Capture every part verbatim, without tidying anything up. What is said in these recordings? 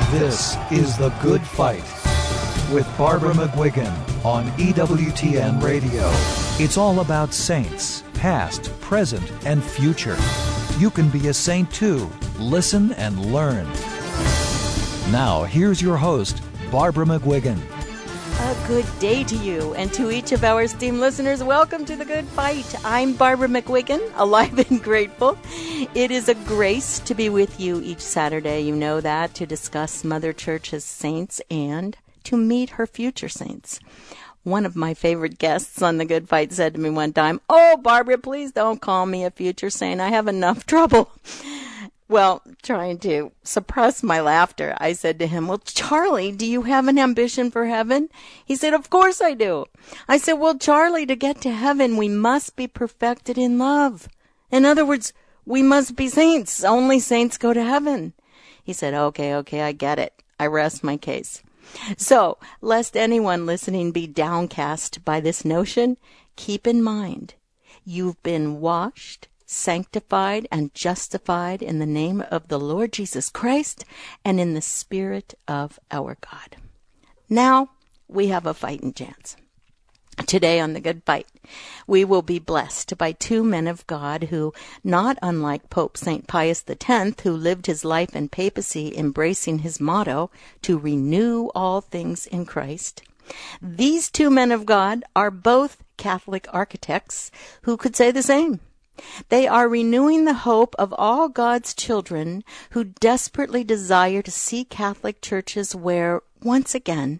This is The Good Fight with Barbara McGuigan on E W T N Radio. It's all about saints, past, present, and future. You can be a saint too. Listen and learn. Now, here's your host, Barbara McGuigan. A good day to you and to each of our esteemed listeners. Welcome to The Good Fight. I'm Barbara McGuigan, alive and grateful. It is a grace to be with you each Saturday, you know that, to discuss Mother Church's saints and to meet her future saints. One of my favorite guests on The Good Fight said to me one time, "Oh, Barbara, please don't call me a future saint. I have enough trouble." Well, trying to suppress my laughter, I said to him, "Well, Charlie, do you have an ambition for heaven?" He said, "Of course I do." I said, "Well, Charlie, to get to heaven, we must be perfected in love. In other words, we must be saints. Only saints go to heaven." He said, "Okay, okay, I get it. I rest my case." So, lest anyone listening be downcast by this notion, keep in mind, you've been washed, sanctified, and justified in the name of the Lord Jesus Christ and in the Spirit of our God. Now, we have a fighting chance. Today on The Good Fight, we will be blessed by two men of God who, not unlike Pope Saint Pius the tenth, who lived his life in papacy embracing his motto, to renew all things in Christ, these two men of God are both Catholic architects who could say the same. They are renewing the hope of all God's children who desperately desire to see Catholic churches where, once again,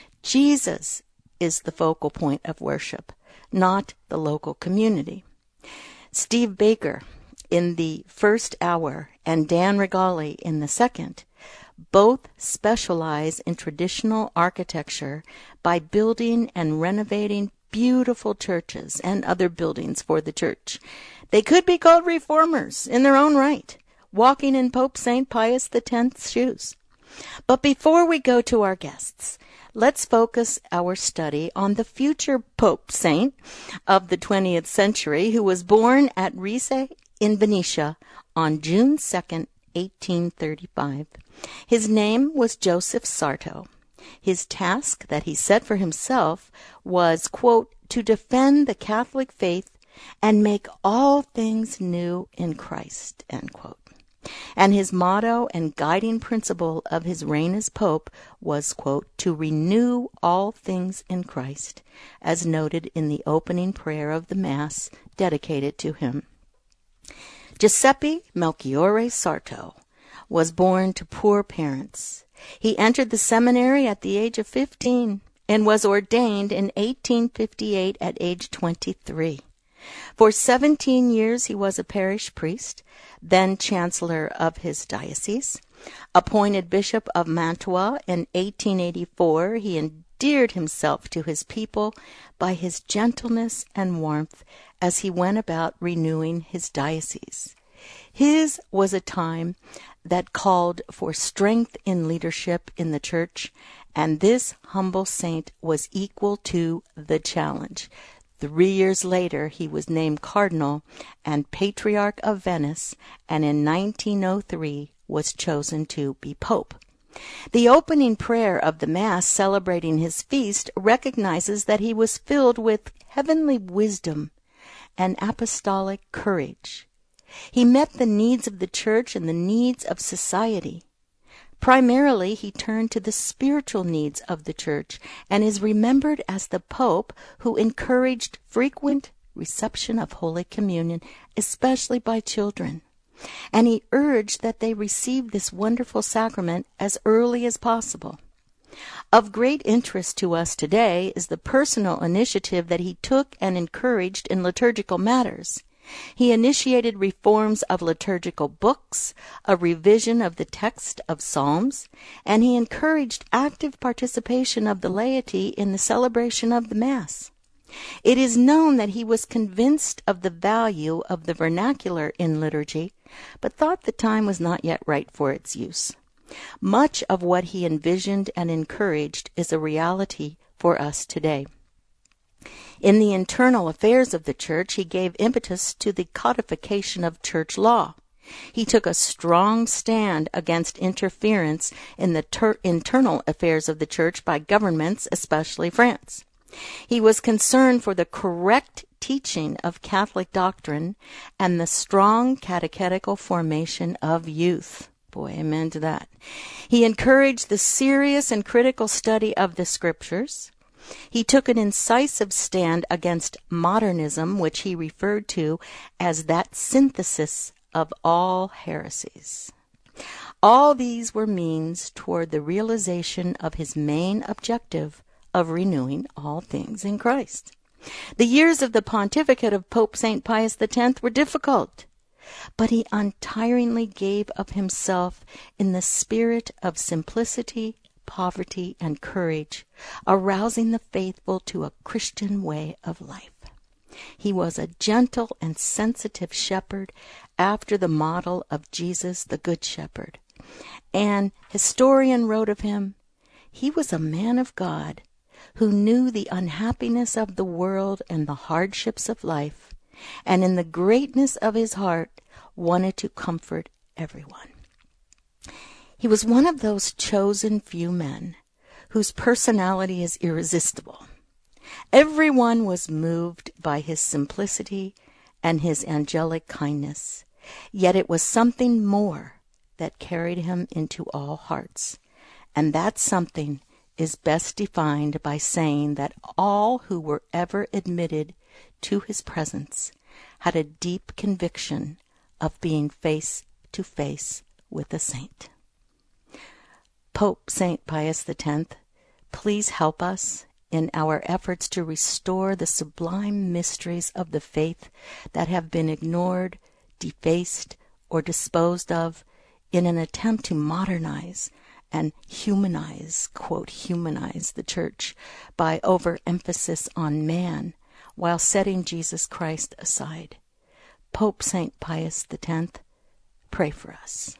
Jesus is the focal point of worship, not the local community. Steve Baker in the first hour and Dan Regali in the second both specialize in traditional architecture by building and renovating beautiful churches and other buildings for the church. They could be called reformers in their own right, walking in Pope Saint Pius the tenth's shoes. But before we go to our guests, let's focus our study on the future Pope Saint of the twentieth century, who was born at Riese in Venetia on June second, eighteen thirty-five. His name was Joseph Sarto. His task that he set for himself was, quote, to defend the Catholic faith and make all things new in Christ, end quote. And his motto and guiding principle of his reign as Pope was, quote, to renew all things in Christ, as noted in the opening prayer of the Mass dedicated to him. Giuseppe Melchiorre Sarto was born to poor parents. He entered the seminary at the age of fifteen and was ordained in eighteen fifty-eight at age twenty-three. For seventeen years he was a parish priest, then chancellor of his diocese. Appointed Bishop of Mantua in eighteen eighty-four, he endeared himself to his people by his gentleness and warmth as he went about renewing his diocese. His was a time that called for strength in leadership in the church, and this humble saint was equal to the challenge. Three years later, he was named Cardinal and Patriarch of Venice, and in nineteen oh three was chosen to be Pope. The opening prayer of the Mass celebrating his feast recognizes that he was filled with heavenly wisdom and apostolic courage. He met the needs of the church and the needs of society. Primarily, he turned to the spiritual needs of the church and is remembered as the Pope who encouraged frequent reception of Holy Communion, especially by children. And he urged that they receive this wonderful sacrament as early as possible. Of great interest to us today is the personal initiative that he took and encouraged in liturgical matters. He initiated reforms of liturgical books, a revision of the text of Psalms, and he encouraged active participation of the laity in the celebration of the Mass. It is known that he was convinced of the value of the vernacular in liturgy, but thought the time was not yet right for its use. Much of what he envisioned and encouraged is a reality for us today. In the internal affairs of the church, he gave impetus to the codification of church law. He took a strong stand against interference in the ter- internal affairs of the Church by governments, especially France. He was concerned for the correct teaching of Catholic doctrine and the strong catechetical formation of youth. Boy, amen to that. He encouraged the serious and critical study of the Scriptures. He took an incisive stand against modernism, which he referred to as that synthesis of all heresies. All these were means toward the realization of his main objective of renewing all things in Christ. The years of the pontificate of Pope Saint Pius the Tenth were difficult, but he untiringly gave of himself in the spirit of simplicity, poverty, and courage, arousing the faithful to a Christian way of life. He was a gentle and sensitive shepherd after the model of Jesus the Good Shepherd. An historian wrote of him, "He was a man of God who knew the unhappiness of the world and the hardships of life, and in the greatness of his heart wanted to comfort everyone." He was one of those chosen few men whose personality is irresistible. Everyone was moved by his simplicity and his angelic kindness, yet it was something more that carried him into all hearts, and that something is best defined by saying that all who were ever admitted to his presence had a deep conviction of being face to face with a saint. Pope Saint Pius the Tenth, please help us in our efforts to restore the sublime mysteries of the faith that have been ignored, defaced, or disposed of in an attempt to modernize and humanize, quote, humanize the Church by overemphasis on man while setting Jesus Christ aside. Pope Saint Pius the Tenth, pray for us.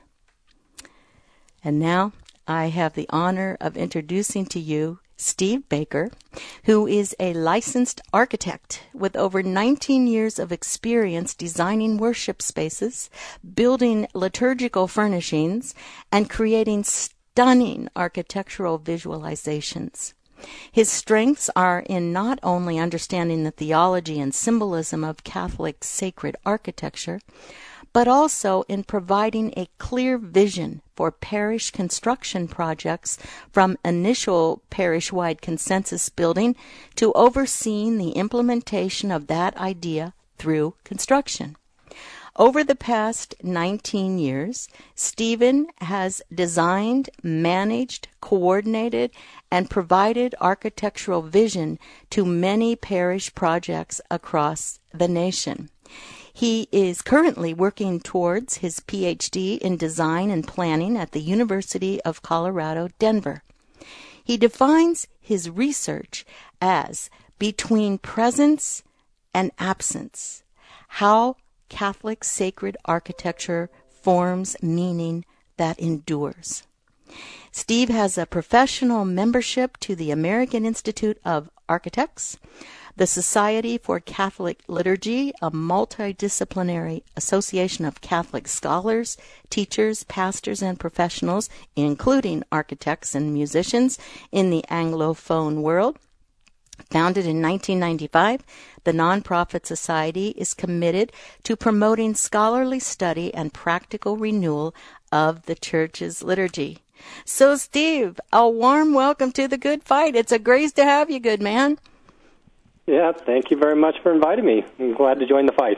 And now I have the honor of introducing to you Steve Baker, who is a licensed architect with over nineteen years of experience designing worship spaces, building liturgical furnishings, and creating stunning architectural visualizations. His strengths are in not only understanding the theology and symbolism of Catholic sacred architecture, but also in providing a clear vision for parish construction projects from initial parish-wide consensus building to overseeing the implementation of that idea through construction. Over the past nineteen years, Stephen has designed, managed, coordinated, and provided architectural vision to many parish projects across the nation. He is currently working towards his P H D in Design and Planning at the University of Colorado, Denver. He defines his research as between presence and absence, how Catholic sacred architecture forms meaning that endures. Steve has a professional membership to the American Institute of Architects, the Society for Catholic Liturgy, a multidisciplinary association of Catholic scholars, teachers, pastors, and professionals, including architects and musicians in the Anglophone world. Founded in nineteen ninety-five, the nonprofit society is committed to promoting scholarly study and practical renewal of the Church's liturgy. So, Steve, a warm welcome to The Good Fight. It's a grace to have you, good man. Yeah, thank you very much for inviting me. I'm glad to join the fight.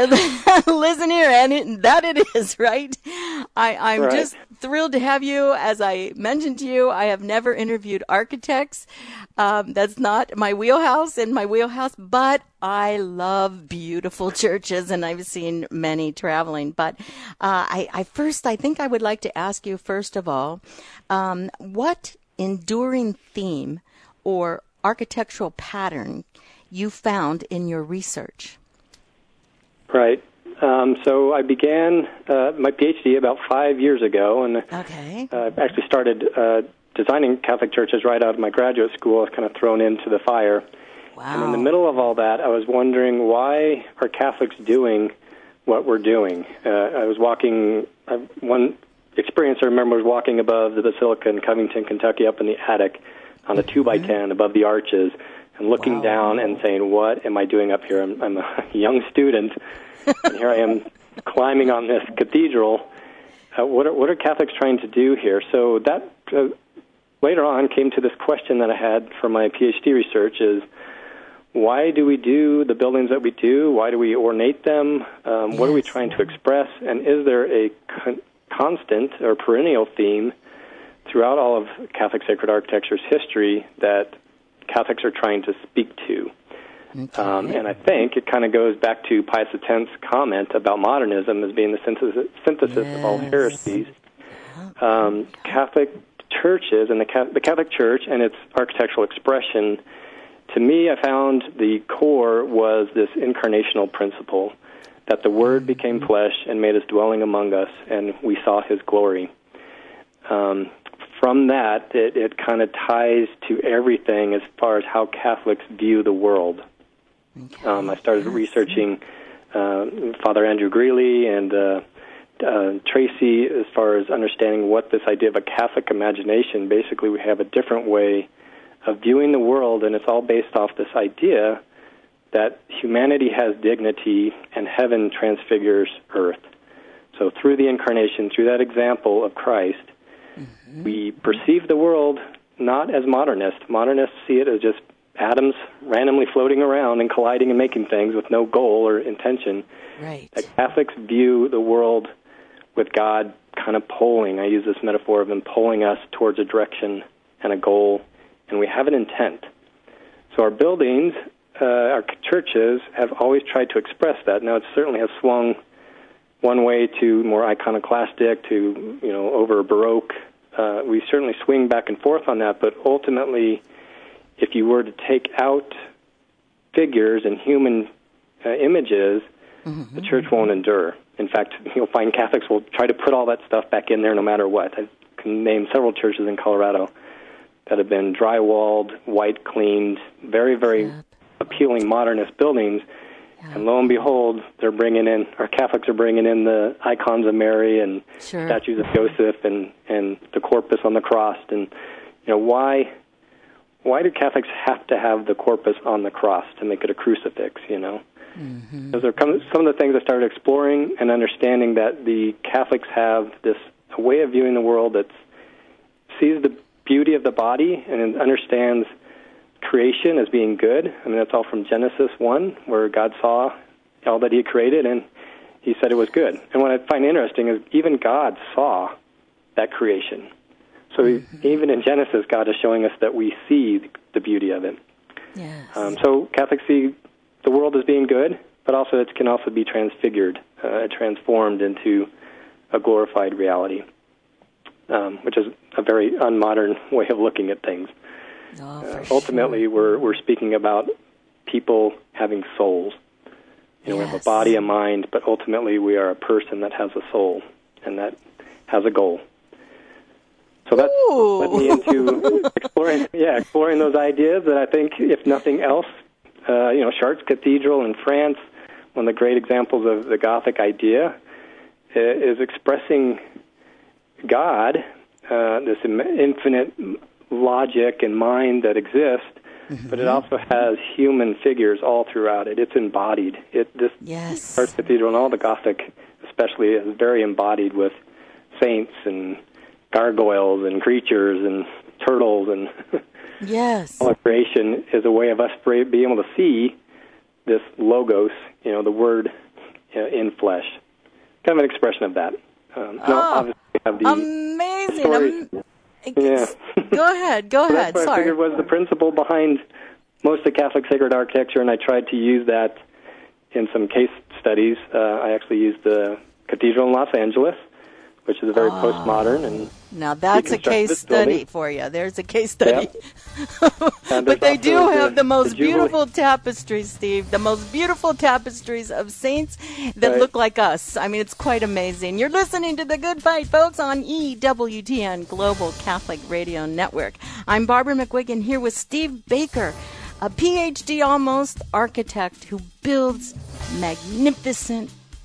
Listen here, and it, that it is, right? I, I'm right. just thrilled to have you. As I mentioned to you, I have never interviewed architects. Um, that's not my wheelhouse in my wheelhouse, but I love beautiful churches, and I've seen many traveling. But uh, I, I first, I think I would like to ask you, first of all, um, what enduring theme or architectural pattern you found in your research? Right. Um, so I began uh, my P H D about five years ago, and okay. uh, actually started uh, designing Catholic churches right out of my graduate school. I was kind of thrown into the fire. Wow. And in the middle of all that, I was wondering, why are Catholics doing what we're doing. Uh, I was walking, uh, one experience I remember was walking above the Basilica in Covington, Kentucky, up in the attic on a two by ten above the arches, and looking Wow. down and saying, what am I doing up here? I'm, I'm a young student, and here I am climbing on this cathedral. Uh, what, are, what are Catholics trying to do here? So that uh, later on came to this question that I had for my PhD research is, why do we do the buildings that we do? Why do we ornate them? Um, yes. What are we trying to express? And is there a con- constant or perennial theme throughout all of Catholic sacred architecture's history that Catholics are trying to speak to? Okay. Um, and I think it kind of goes back to Pius X's comment about modernism as being the synthesis, synthesis yes. of all heresies. Um, Catholic churches and the, the Catholic Church and its architectural expression, to me, I found the core was this incarnational principle, that the Word became flesh and made us dwelling among us, and we saw His glory. Um, from that, it, it kind of ties to everything as far as how Catholics view the world. Okay. Um, I started researching uh, Father Andrew Greeley and uh, uh, Tracy as far as understanding what this idea of a Catholic imagination. Basically, we have a different way of viewing the world, and it's all based off this idea that humanity has dignity and heaven transfigures earth. So through the incarnation, through that example of Christ, mm-hmm. we perceive the world not as modernists. Modernists see it as just atoms randomly floating around and colliding and making things with no goal or intention. Right. That Catholics view the world with God kind of pulling. I use this metaphor of Him pulling us towards a direction and a goal, and we have an intent. So our buildings, uh, our churches, have always tried to express that. Now, it certainly has swung one way to more iconoclastic, to, you know, over Baroque. Uh, we certainly swing back and forth on that, but ultimately, if you were to take out figures and human uh, images, mm-hmm. the church won't endure. In fact, you'll find Catholics will try to put all that stuff back in there no matter what. I can name several churches in Colorado that have been dry-walled, white-cleaned, very, very yep. appealing modernist buildings. Yep. And lo and behold, they're bringing in, our Catholics are bringing in the icons of Mary and sure. statues of Joseph and, and the corpus on the cross. And, you know, why why do Catholics have to have the corpus on the cross to make it a crucifix, you know? Mm-hmm. Those are some of the things I started exploring and understanding that the Catholics have this a way of viewing the world that sees the beauty of the body and understands creation as being good. I mean, that's all from Genesis one, where God saw all that He created, and He said it was good. And what I find interesting is even God saw that creation. So mm-hmm. even in Genesis, God is showing us that we see the beauty of it. Yes. Um, so Catholics see the world as being good, but also it can also be transfigured, uh, transformed into a glorified reality. Um, which is a very unmodern way of looking at things. Oh, uh, sure. Ultimately, we're we're speaking about people having souls. You know, yes. we have a body, a mind, but ultimately we are a person that has a soul and that has a goal. So that led me into exploring, yeah, exploring those ideas that I think, if nothing else, uh, you know, Chartres Cathedral in France, one of the great examples of the Gothic idea, is expressing God, uh, this infinite logic and mind that exists, mm-hmm. but it also has human figures all throughout it. It's embodied. It this yes. Chartres Cathedral and all the Gothic, especially, is very embodied with saints and gargoyles and creatures and turtles and yes. all of creation is a way of us being able to see this logos, you know, the Word uh, in flesh. Kind of an expression of that. Um, oh, no, obviously we have the amazing. stories. Um, yeah. Go ahead. Go so ahead. That's what Sorry. I figured was the principle behind most of Catholic sacred architecture, and I tried to use that in some case studies. Uh, I actually used the cathedral in Los Angeles, which is a very oh, postmodern and now that's a case study building. for you. There's a case study. Yep. But they do the, have the most the beautiful tapestries, Steve. The most beautiful tapestries of saints that right. look like us. I mean, it's quite amazing. You're listening to The Good Fight, folks, on E W T N Global Catholic Radio Network. I'm Barbara McGuigan here with Steve Baker, a P H D almost architect who builds magnificent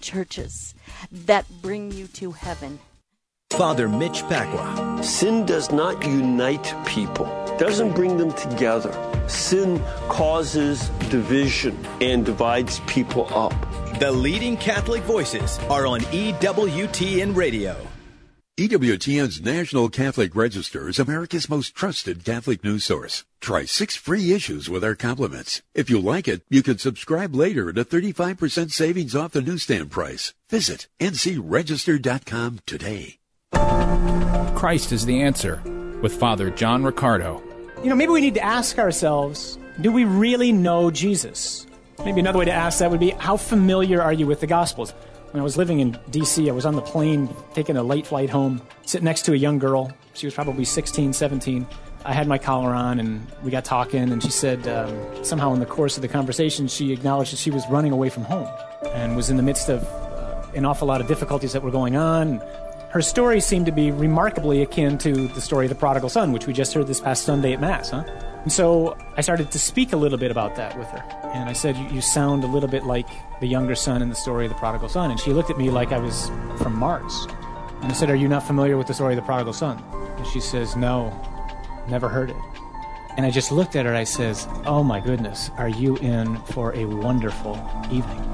churches that bring you to heaven. Father Mitch Pacwa. Sin does not unite people, doesn't bring them together. Sin causes division and divides people up. The leading Catholic voices are on E W T N Radio. E W T N's National Catholic Register is America's most trusted Catholic news source. Try six free issues with our compliments. If you like it, you can subscribe later at a thirty-five percent savings off the newsstand price. Visit N C register dot com today. Christ is the answer with Father John Riccardo. You know, maybe we need to ask ourselves, do we really know Jesus? Maybe another way to ask that would be, how familiar are you with the Gospels? When I was living in D C, I was on the plane taking a late flight home, sitting next to a young girl. She was probably sixteen, seventeen. I had my collar on, and we got talking, and she said um, somehow in the course of the conversation, she acknowledged that she was running away from home and was in the midst of uh, an awful lot of difficulties that were going on. Her story seemed to be remarkably akin to the story of the prodigal son, which we just heard this past Sunday at Mass, huh? And so I started to speak a little bit about that with her. And I said, you, you sound a little bit like the younger son in the story of the prodigal son. And she looked at me like I was from Mars. And I said, are you not familiar with the story of the prodigal son? And she says, no, never heard it. And I just looked at her, I says, oh my goodness, are you in for a wonderful evening?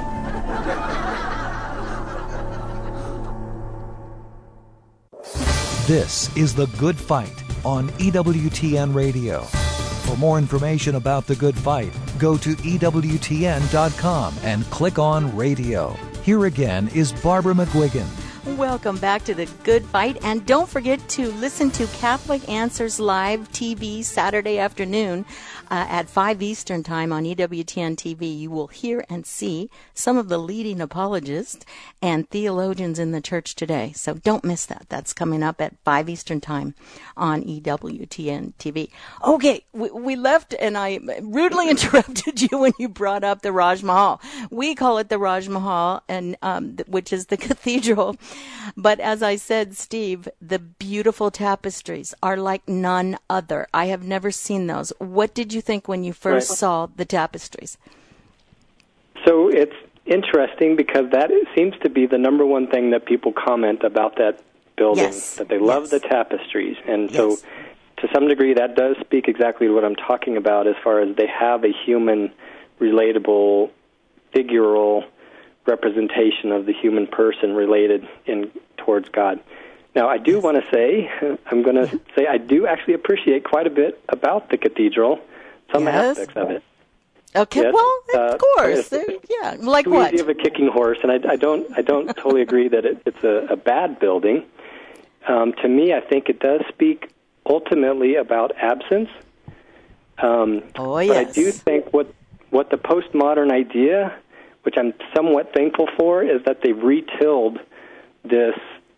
This is The Good Fight on E W T N Radio. For more information about The Good Fight, go to E W T N dot com and click on Radio. Here again is Barbara McGuigan. Welcome back to The Good Fight, and don't forget to listen to Catholic Answers Live T V Saturday afternoon uh, at five Eastern Time on E W T N T V. You will hear and see some of the leading apologists and theologians in the church today, so don't miss that. That's coming up at five Eastern Time on E W T N T V. Okay, we, we left, and I rudely interrupted you when you brought up the Raj Mahal. We call it the Raj Mahal, and um, which is the cathedral. But as I said, Steve, the beautiful tapestries are like none other. I have never seen those. What did you think when you first right. saw the tapestries? So it's interesting because that seems to be the number one thing that people comment about that building, yes. that they love yes. the tapestries. And yes. so to some degree that does speak exactly what I'm talking about as far as they have a human, relatable, figural representation of the human person related in towards God. Now, I do yes. want to say, I'm going to say I do actually appreciate quite a bit about the cathedral, some yes. aspects of it. Okay, yes. well, of uh, course, yeah, like too what? Easy of a kicking horse, and I, I don't, I don't totally agree that it, it's a, a bad building. Um, to me, I think it does speak ultimately about absence. Um, oh yes. But I do think what what the postmodern idea, which I'm somewhat thankful for, is that they've retilled this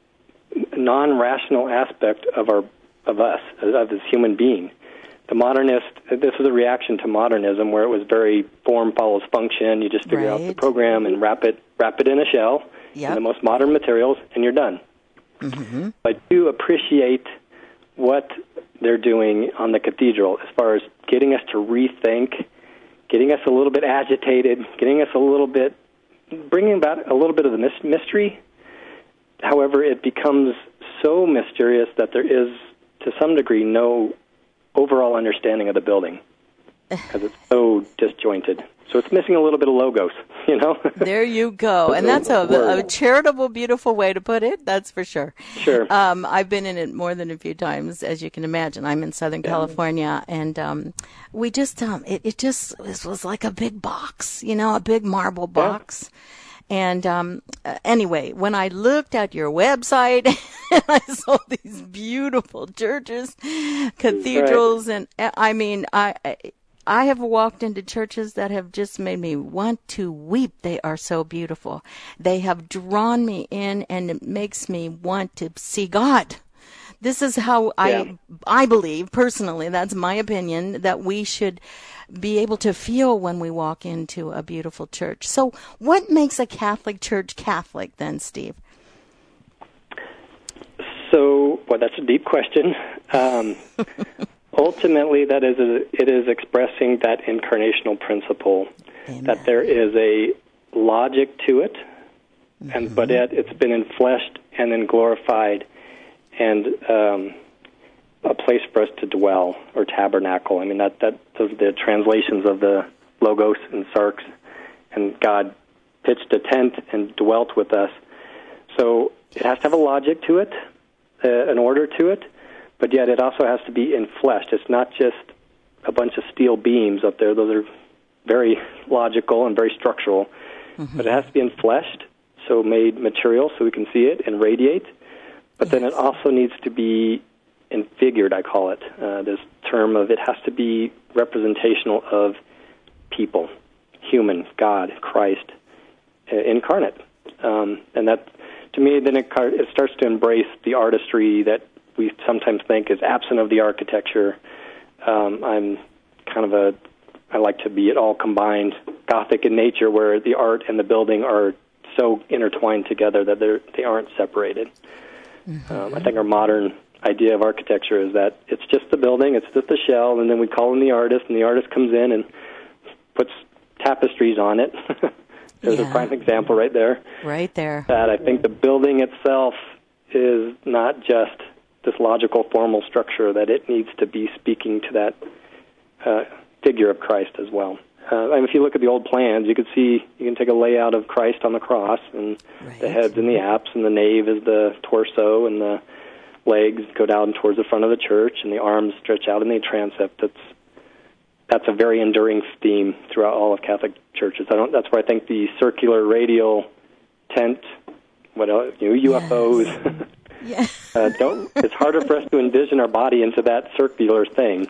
non-rational aspect of our of us, of this human being. The modernist, this was a reaction to modernism where it was very form follows function. You just figure right. out the program and wrap it wrap it in a shell, yep. in the most modern materials, and you're done. Mm-hmm. I do appreciate what they're doing on the cathedral as far as getting us to rethink, getting us a little bit agitated, getting us a little bit, bringing about a little bit of the mystery. However, it becomes so mysterious that there is, to some degree, no overall understanding of the building because it's so disjointed. So it's missing a little bit of logos, you know? There you go. And that's a, a charitable, beautiful way to put it, that's for sure. Sure. Um, I've been in it more than a few times, as you can imagine. I'm in Southern yeah. California, and um, we just, um, it, it just it was like a big box, you know, a big marble box. Yeah. And um, uh, anyway, when I looked at your website, and I saw these beautiful churches, cathedrals, right. and I mean, I, I have walked into churches that have just made me want to weep. They are so beautiful. They have drawn me in, and it makes me want to see God. This is how yeah. I, I believe, personally, that's my opinion, that we should be able to feel when we walk into a beautiful church. So what makes a Catholic church Catholic then, Steve? So, well, that's a deep question. Um, ultimately, that is a, it is expressing that incarnational principle, Amen. That there is a logic to it, mm-hmm. and but it, it's been enfleshed and then glorified, and um, a place for us to dwell or tabernacle. I mean, that that those are the translations of the Logos and Sarx, and God pitched a tent and dwelt with us. So it has to have a logic to it, uh, an order to it, but yet it also has to be enfleshed. It's not just a bunch of steel beams up there. Those are very logical and very structural, mm-hmm. but it has to be enfleshed, so made material so we can see it and radiate. But yes. then it also needs to be enfigured, I call it. Uh, this term of it has to be representational of people, human, God, Christ, uh, incarnate. Um, and that, to me, then it, it starts to embrace the artistry that we sometimes think is absent of the architecture. Um, I'm kind of a, I like to be it all combined, Gothic in nature, where the art and the building are so intertwined together that they're, they aren't separated. Mm-hmm. Um, I think our modern idea of architecture is that it's just the building, it's just the shell, and then we call in the artist, and the artist comes in and puts tapestries on it. There's yeah. a prime example right there. Right there. That I think the building itself is not just this logical, formal structure, that it needs to be speaking to that uh, figure of Christ as well. Uh, and if you look at the old plans, you can see, you can take a layout of Christ on the cross, and right. the head's in the apse, and the nave is the torso, and the legs go down towards the front of the church, and the arms stretch out in the transept. That's that's a very enduring theme throughout all of Catholic churches. I don't. That's where I think the circular radial tent, what else, you know, U F Os. Yes. uh, don't. It's harder for us to envision our body into that circular thing.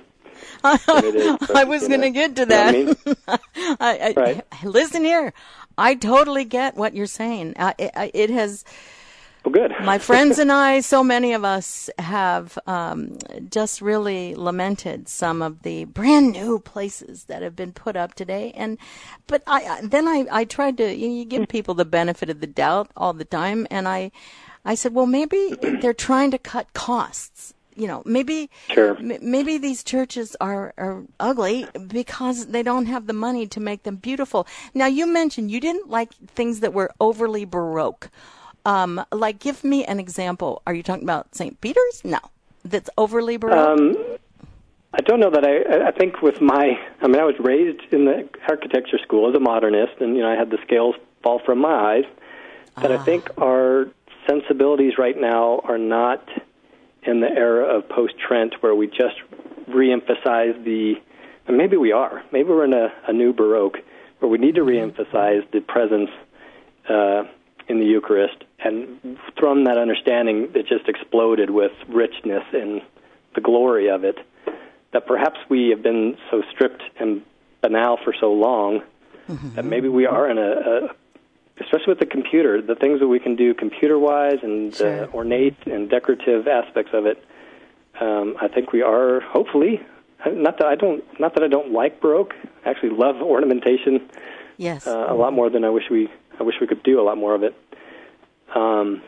I, I was going to get to that. You know what I mean? I, I, right. Listen here, I totally get what you're saying. Uh, it, it has. Well, good. My friends and I, so many of us have um, just really lamented some of the brand new places that have been put up today. And but I then I, I tried to you, know, you give people the benefit of the doubt all the time, and I I said, well, maybe they're trying to cut costs. You know, maybe sure. m- maybe these churches are, are ugly because they don't have the money to make them beautiful. Now, you mentioned you didn't like things that were overly Baroque. Um, like, give me an example. Are you talking about Saint Peter's? No, that's overly Baroque. Um, I don't know that I. I think with my, I mean, I was raised in the architecture school as a modernist, and you know, I had the scales fall from my eyes. But ah. I think our sensibilities right now are not in the era of post-Trent, where we just reemphasize the. And maybe we are. Maybe we're in a, a new Baroque, where we need to reemphasize the presence uh, in the Eucharist. And from that understanding, it just exploded with richness and the glory of it, that perhaps we have been so stripped and banal for so long mm-hmm. that maybe we are in a, a, especially with the computer, the things that we can do computer-wise and sure. the ornate and decorative aspects of it, um, I think we are, hopefully, not that I don't, not that I don't like Baroque, I actually love ornamentation yes. uh, a lot more than I wish we, I wish we could do a lot more of it. Um,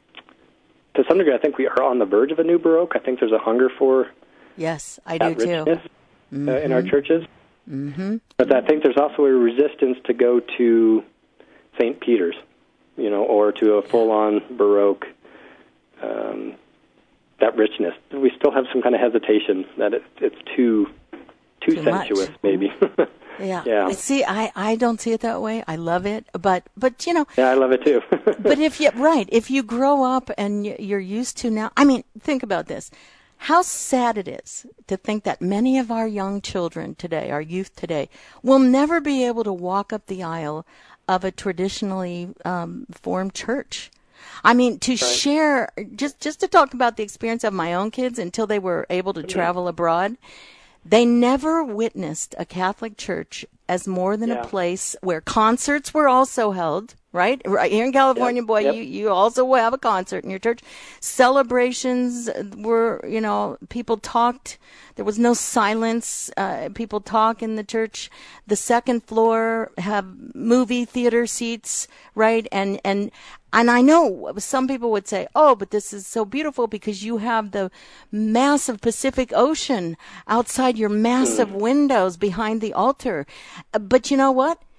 to some degree, I think we are on the verge of a new Baroque. I think there's a hunger for yes, I that do richness too. Mm-hmm. uh, in our churches. Mm-hmm. But I think there's also a resistance to go to Saint Peter's, you know, or to a full-on Baroque, um, that richness. We still have some kind of hesitation that it, it's too too, too sensuous, much. maybe. Yeah. yeah. See, I, I don't see it that way. I love it, but but you know. Yeah, I love it too. But if you right, if you grow up and you're used to now, I mean, think about this. How sad it is to think that many of our young children today, our youth today, will never be able to walk up the aisle of a traditionally um, formed church. I mean, to right. share, just, just to talk about the experience of my own kids until they were able to travel abroad, they never witnessed a Catholic church as more than yeah. a place where concerts were also held, right? Right here in California, yep. boy, yep. you, you also have a concert in your church. Celebrations were, you know, people talked. There was no silence. Uh, people talk in the church. The second floor have movie theater seats, right? And, and, and I know some people would say, oh, but this is so beautiful because you have the massive Pacific Ocean outside your massive mm. windows behind the altar. But you know what?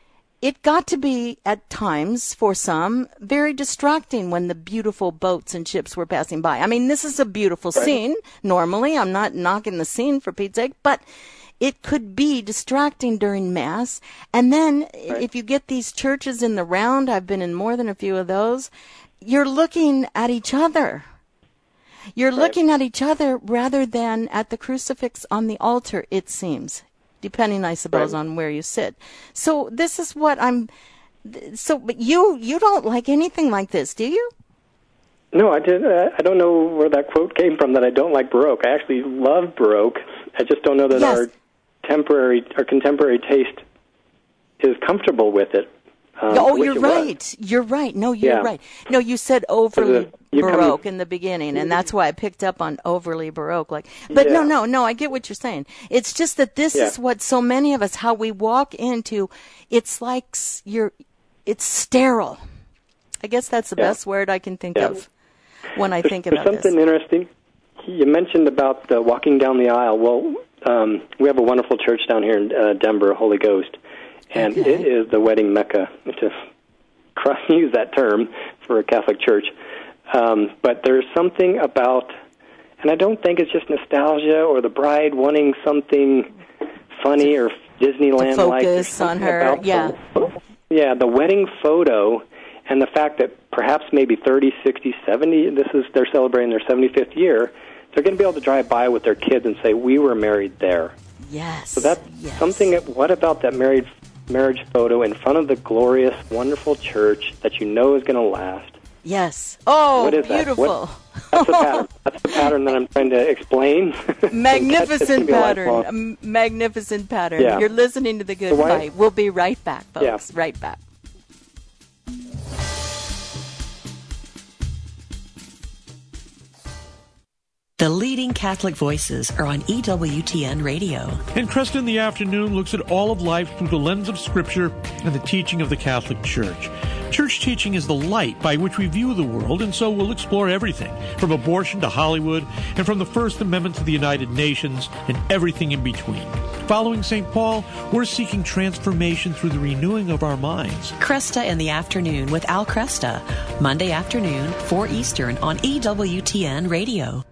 it got to be, at times, for some, very distracting when the beautiful boats and ships were passing by. I mean, this is a beautiful right. scene. Normally, I'm not knocking the scene for Pete's sake, but it could be distracting during Mass. And then, right. if you get these churches in the round, I've been in more than a few of those, you're looking at each other. You're right. looking at each other rather than at the crucifix on the altar, it seems. Depending, I suppose, right. on where you sit. So this is what I'm. So, but you you don't like anything like this, do you? No, I did. Uh, I don't know where that quote came from. That I don't like Baroque. I actually love Baroque. I just don't know that yes. our temporary, our contemporary taste is comfortable with it. Um, oh, you're right. Was. You're right. No, you're yeah. right. No, you said overly the, Baroque in the beginning, and that's why I picked up on overly Baroque. Like, but yeah. no, no, no. I get what you're saying. It's just that this yeah. is what so many of us, how we walk into. It's like you're. It's sterile. I guess that's the yeah. best word I can think yeah. of when I there's, think about this. There's something interesting. You mentioned about uh, walking down the aisle. Well, um, we have a wonderful church down here in uh, Denver, Holy Ghost. And okay. it is the wedding mecca, to use that term for a Catholic church. Um, but there's something about, and I don't think it's just nostalgia or the bride wanting something funny or Disneyland-like. Focus on her, yeah. The, yeah, the wedding photo and the fact that perhaps maybe thirty, sixty, seventy, this is they're celebrating their seventy-fifth year, they're going to be able to drive by with their kids and say, we were married there. Yes. So that's yes. something, that, what about that married marriage photo in front of the glorious, wonderful church that you know is going to last? Yes. Oh, what is beautiful. That? What, that's the pattern. That's the pattern that I'm trying to explain. Magnificent pattern. A magnificent pattern. Yeah. You're listening to The Good so Fight. We'll be right back, folks. Yeah. Right back. The leading Catholic voices are on E W T N Radio. And Cresta in the Afternoon looks at all of life through the lens of Scripture and the teaching of the Catholic Church. Church teaching is the light by which we view the world, and so we'll explore everything, from abortion to Hollywood, and from the First Amendment to the United Nations, and everything in between. Following Saint Paul, we're seeking transformation through the renewing of our minds. Cresta in the Afternoon with Al Cresta, Monday afternoon, four Eastern on E W T N Radio.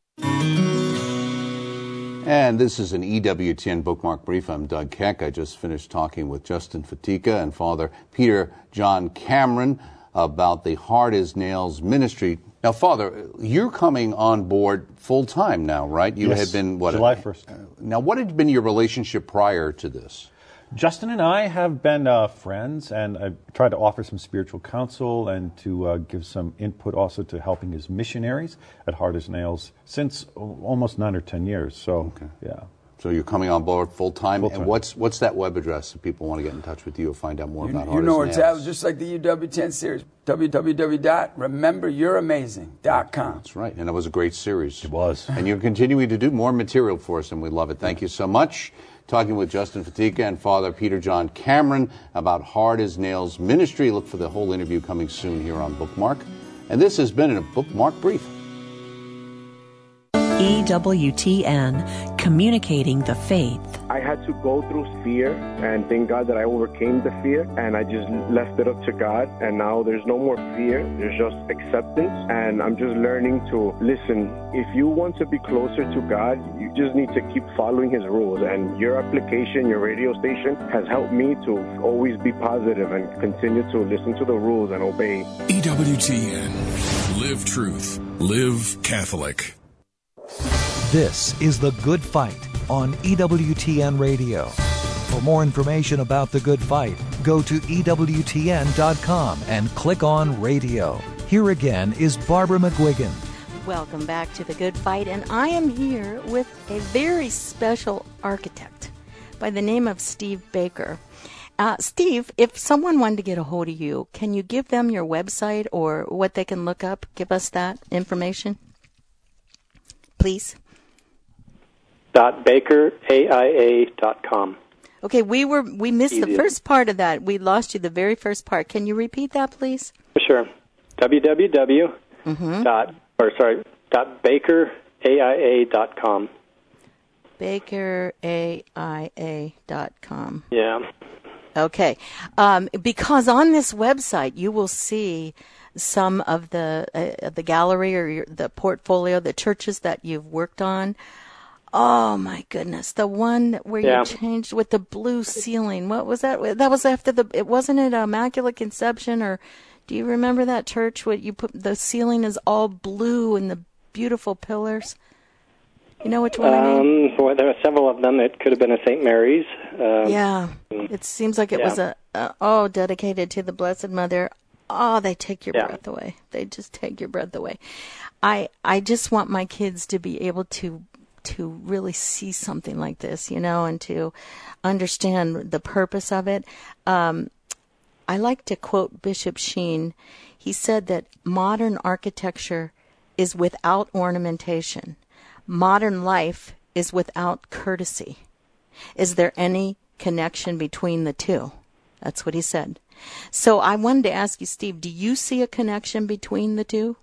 And this is an E W T N Bookmark Brief. I'm Doug Keck. I just finished talking with Justin Fatica and Father Peter John Cameron about the Hard as Nails ministry. Now, Father, you're coming on board full-time now, right? You yes, had been, what? July first. Uh, now, what had been your relationship prior to this? Justin and I have been uh, friends, and I tried to offer some spiritual counsel and to uh, give some input also to helping his missionaries at Hard as Nails since almost nine or ten years. So, okay. yeah. So you're coming on board full time. Full time. And what's what's that web address if people want to get in touch with you or find out more you, about you Hard know as it's Nails? at, just like the E W ten series, w w w dot remember you're amazing dot com. That's right, and it was a great series. It was. And you're continuing to do more material for us, and we love it. Thank you so much. Talking with Justin Fatica and Father Peter John Cameron about Hard as Nails ministry. Look for the whole interview coming soon here on Bookmark. And this has been a Bookmark Brief. E W T N, communicating the faith. I had to go through fear, and thank God that I overcame the fear, and I just left it up to God, and now there's no more fear, there's just acceptance, and I'm just learning to listen. If you want to be closer to God, you just need to keep following His rules, and your application, your radio station, has helped me to always be positive and continue to listen to the rules and obey. E W T N. Live truth. Live Catholic. This is The Good Fight on E W T N Radio. For more information about The Good Fight, go to E W T N dot com and click on Radio. Here again is Barbara McGuigan. Welcome back to The Good Fight, and I am here with a very special architect by the name of Steve Baker. Uh, Steve, if someone wanted to get a hold of you, can you give them your website or what they can look up? Give us that information, please. Dot Baker A I A dot com. Okay, we were we missed Easy. the first part of that. We lost you the very first part. Can you repeat that, please? Sure. www. Mm-hmm. Dot or sorry. Dot Baker A I A dot com. Baker A I A dot com. Yeah. Okay. Um, because on this website, you will see some of the uh, the gallery or your, the portfolio, the churches that you've worked on. Oh, my goodness. The one where Yeah. you changed with the blue ceiling. What was that? That was after the, it wasn't it Immaculate Conception, or do you remember that church where you put, the ceiling is all blue and the beautiful pillars? You know which one I mean? Um, well, there are several of them. It could have been a Saint Mary's. Um, Yeah. It seems like it yeah. was a, a, oh, dedicated to the Blessed Mother. Oh, they take your Yeah. breath away. They just take your breath away. I I just want my kids to be able to to really see something like this, you know, and to understand the purpose of it. Um, I like to quote Bishop Sheen. He said that modern architecture is without ornamentation. Modern life is without courtesy. Is there any connection between the two? That's what he said. So I wanted to ask you, Steve, do you see a connection between the two?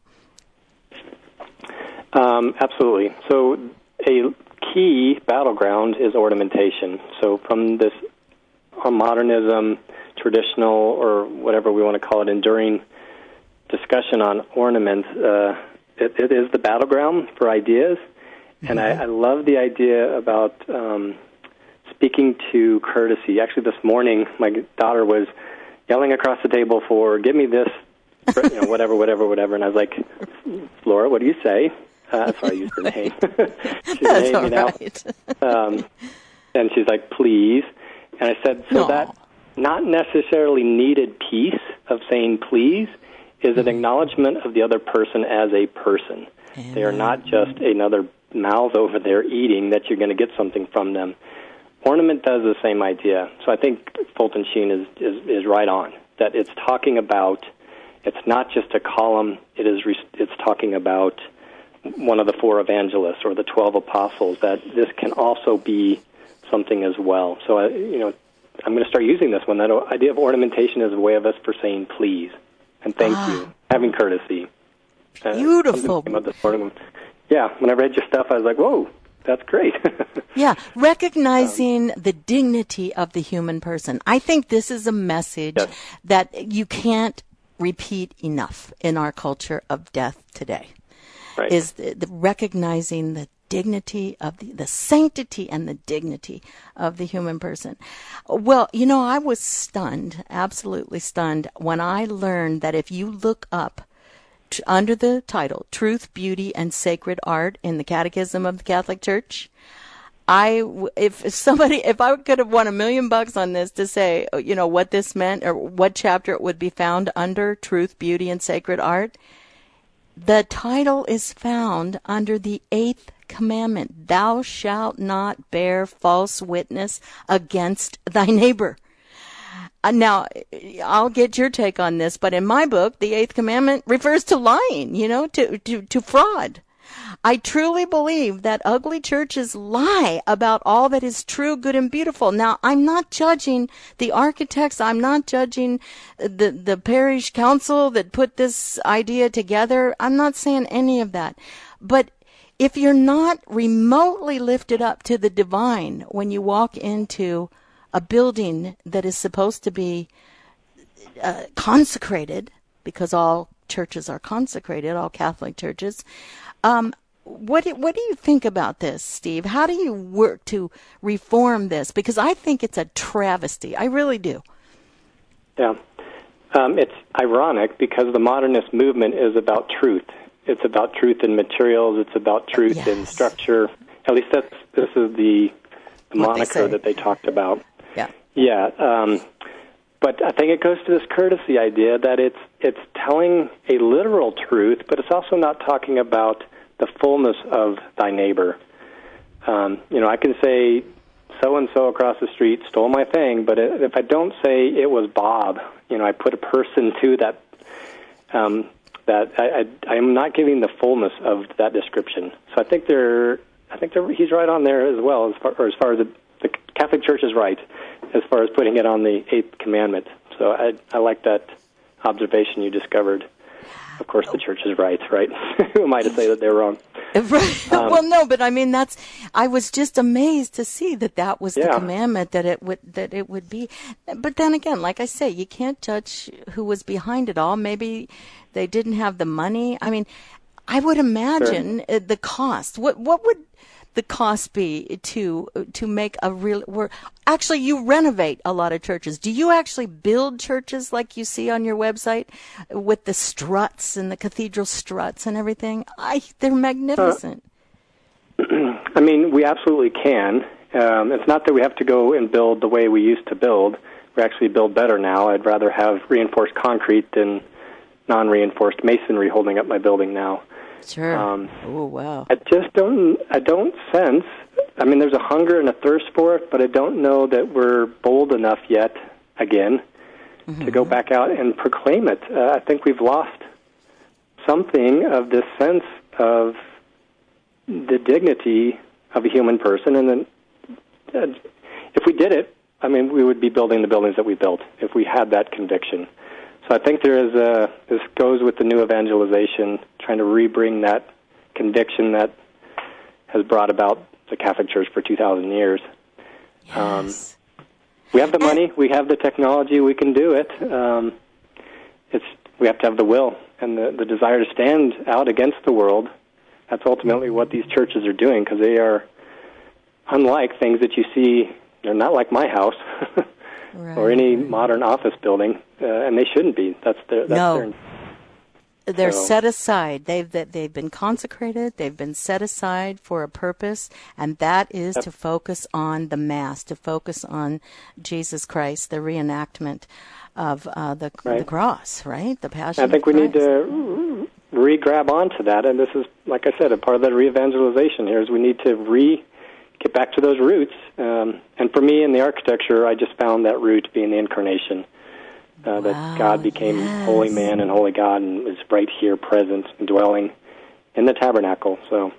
Um, absolutely. So a key battleground is ornamentation. So from this uh, modernism, traditional, or whatever we want to call it, enduring discussion on ornament, uh, it, it is the battleground for ideas. And I, I love the idea about um, speaking to courtesy. Actually, this morning, my daughter was yelling across the table for, give me this, you know, whatever, whatever, whatever. And I was like, Laura, what do you say? Uh, that's why I used her name. She's That's named all me now. right. Um, and she's like, please. And I said, so Aw. that not necessarily needed piece of saying please is an acknowledgement of the other person as a person. They are not just another mouth over there eating that you're going to get something from them. Ornament does the same idea. So I think Fulton Sheen is, is, is right on, that it's talking about, it's not just a column, it is re- it's talking about one of the four evangelists or the twelve apostles, that this can also be something as well. So, I, you know, I'm going to start using this one. That idea of ornamentation is a way of us for saying please and thank Ah. you, having courtesy. Uh, Beautiful. something came up this morning. Yeah, when I read your stuff, I was like, whoa, that's great. Yeah, recognizing um, the dignity of the human person. I think this is a message yes. that you can't repeat enough in our culture of death today. Right. Is the, the recognizing the dignity of the, the sanctity and the dignity of the human person. Well, you know, I was stunned, absolutely stunned, when I learned that if you look up t- under the title Truth, Beauty, and Sacred Art in the Catechism of the Catholic Church, I, if somebody, if I could have won a million bucks on this to say, you know, what this meant or what chapter it would be found under Truth, Beauty, and Sacred Art, the title is found under the eighth commandment. Thou shalt not bear false witness against thy neighbor. Uh, now, I'll get your take on this, but in my book, the eighth commandment refers to lying, you know, to, to, to fraud. I truly believe that ugly churches lie about all that is true, good, and beautiful. Now, I'm not judging the architects. I'm not judging the, the parish council that put this idea together. I'm not saying any of that. But if you're not remotely lifted up to the divine when you walk into a building that is supposed to be uh, consecrated, because all churches are consecrated, all Catholic churches, um, What do, what do you think about this, Steve? How do you work to reform this? Because I think it's a travesty. I really do. Yeah. Um, it's ironic because the modernist movement is about truth. It's about truth in materials. It's about truth yes. in structure. At least that's, this is the, the moniker they that they talked about. Yeah. Yeah. Um, but I think it goes to this courtesy idea that it's it's telling a literal truth, but it's also not talking about the fullness of thy neighbor. Um, you know, I can say so-and-so across the street stole my thing, but if I don't say it was Bob, you know, I put a person to that, um, that I, I, I'm not giving the fullness of that description. So I think they're, I think they're, he's right on there as well, as far, or as far as the, the Catholic Church is right, as far as putting it on the eighth commandment. So I, I like that observation you discovered. Of course, the church is right, right? Who am I to say that they're wrong? Right. Um, well, no, but I mean, that's, I was just amazed to see that that was Yeah. the commandment, that it would, that it would be. But then again, like I say, you can't judge who was behind it all. Maybe they didn't have the money. I mean, I would imagine uh, the cost. What, what would the cost be to, to make a real, where, actually you renovate a lot of churches. Do you actually build churches like you see on your website with the struts and the cathedral struts and everything? I, they're magnificent. Uh, I mean, we absolutely can. Um, it's not that we have to go and build the way we used to build. We actually build better now. I'd rather have reinforced concrete than non-reinforced masonry holding up my building now. Sure. Um, oh, wow. I just don't, I don't sense, I mean, there's a hunger and a thirst for it, but I don't know that we're bold enough yet, again, mm-hmm. to go back out and proclaim it. Uh, I think we've lost something of this sense of the dignity of a human person, and then uh, if we did it, I mean, we would be building the buildings that we built if we had that conviction. So I think there is a, this goes with the new evangelization, trying to rebring that conviction that has brought about the Catholic Church for two thousand years. Yes. Um, we have the money, we have the technology, we can do it. Um, it's we have to have the will and the, the desire to stand out against the world. That's ultimately what these churches are doing, because they are unlike things that you see. They're not like my house. Right. Or any modern office building, uh, and they shouldn't be. That's their. That's no, their, they're so. set aside. They've they've been consecrated. They've been set aside for a purpose, and that is yep. to focus on the Mass, to focus on Jesus Christ, the reenactment of uh, the right. the cross, right? The Passion. I think of we Christ. need to re-grab onto that, and this is, like I said, a part of that re-evangelization here is we need to re. get back to those roots. Um, and for me, in the architecture, I just found that root being the incarnation, uh, wow, that God became yes. holy man and holy God and is right here, present and dwelling in the tabernacle. So,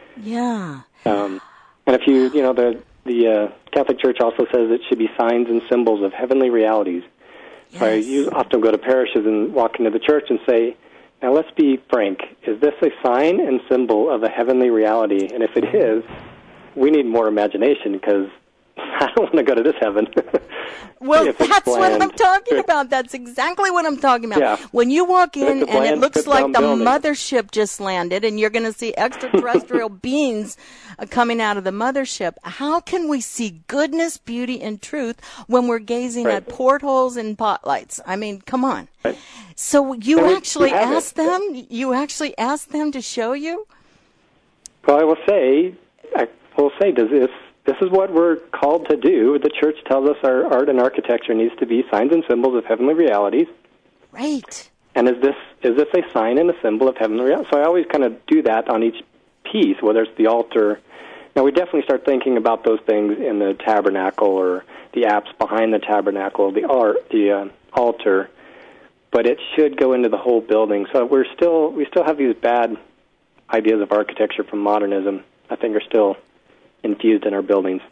yeah. Um, and if you, you know, the the uh, Catholic Church also says it should be signs and symbols of heavenly realities. Yes. So I use, often go to parishes and walk into the church and say, now let's be frank, is this a sign and symbol of a heavenly reality? And if it is, we need more imagination, because I don't want to go to this heaven. Well, that's what I'm talking about. That's exactly what I'm talking about. Yeah. When you walk in and it looks like the building. mothership just landed and you're going to see extraterrestrial beings uh, coming out of the mothership, how can we see goodness, beauty, and truth when we're gazing right. at portholes and spotlights? I mean, come on. Right. So you we, actually we asked it. them? You actually asked them to show you? Well, I will say... I, will say, does this, this is what we're called to do. The Church tells us our art and architecture needs to be signs and symbols of heavenly realities. Right. And is this is this a sign and a symbol of heavenly reality? So I always kind of do that on each piece, whether it's the altar. Now, we definitely start thinking about those things in the tabernacle or the apse behind the tabernacle, the, art, the uh, altar, but it should go into the whole building. So we're still we still have these bad ideas of architecture from modernism, I think, are still infused in our buildings.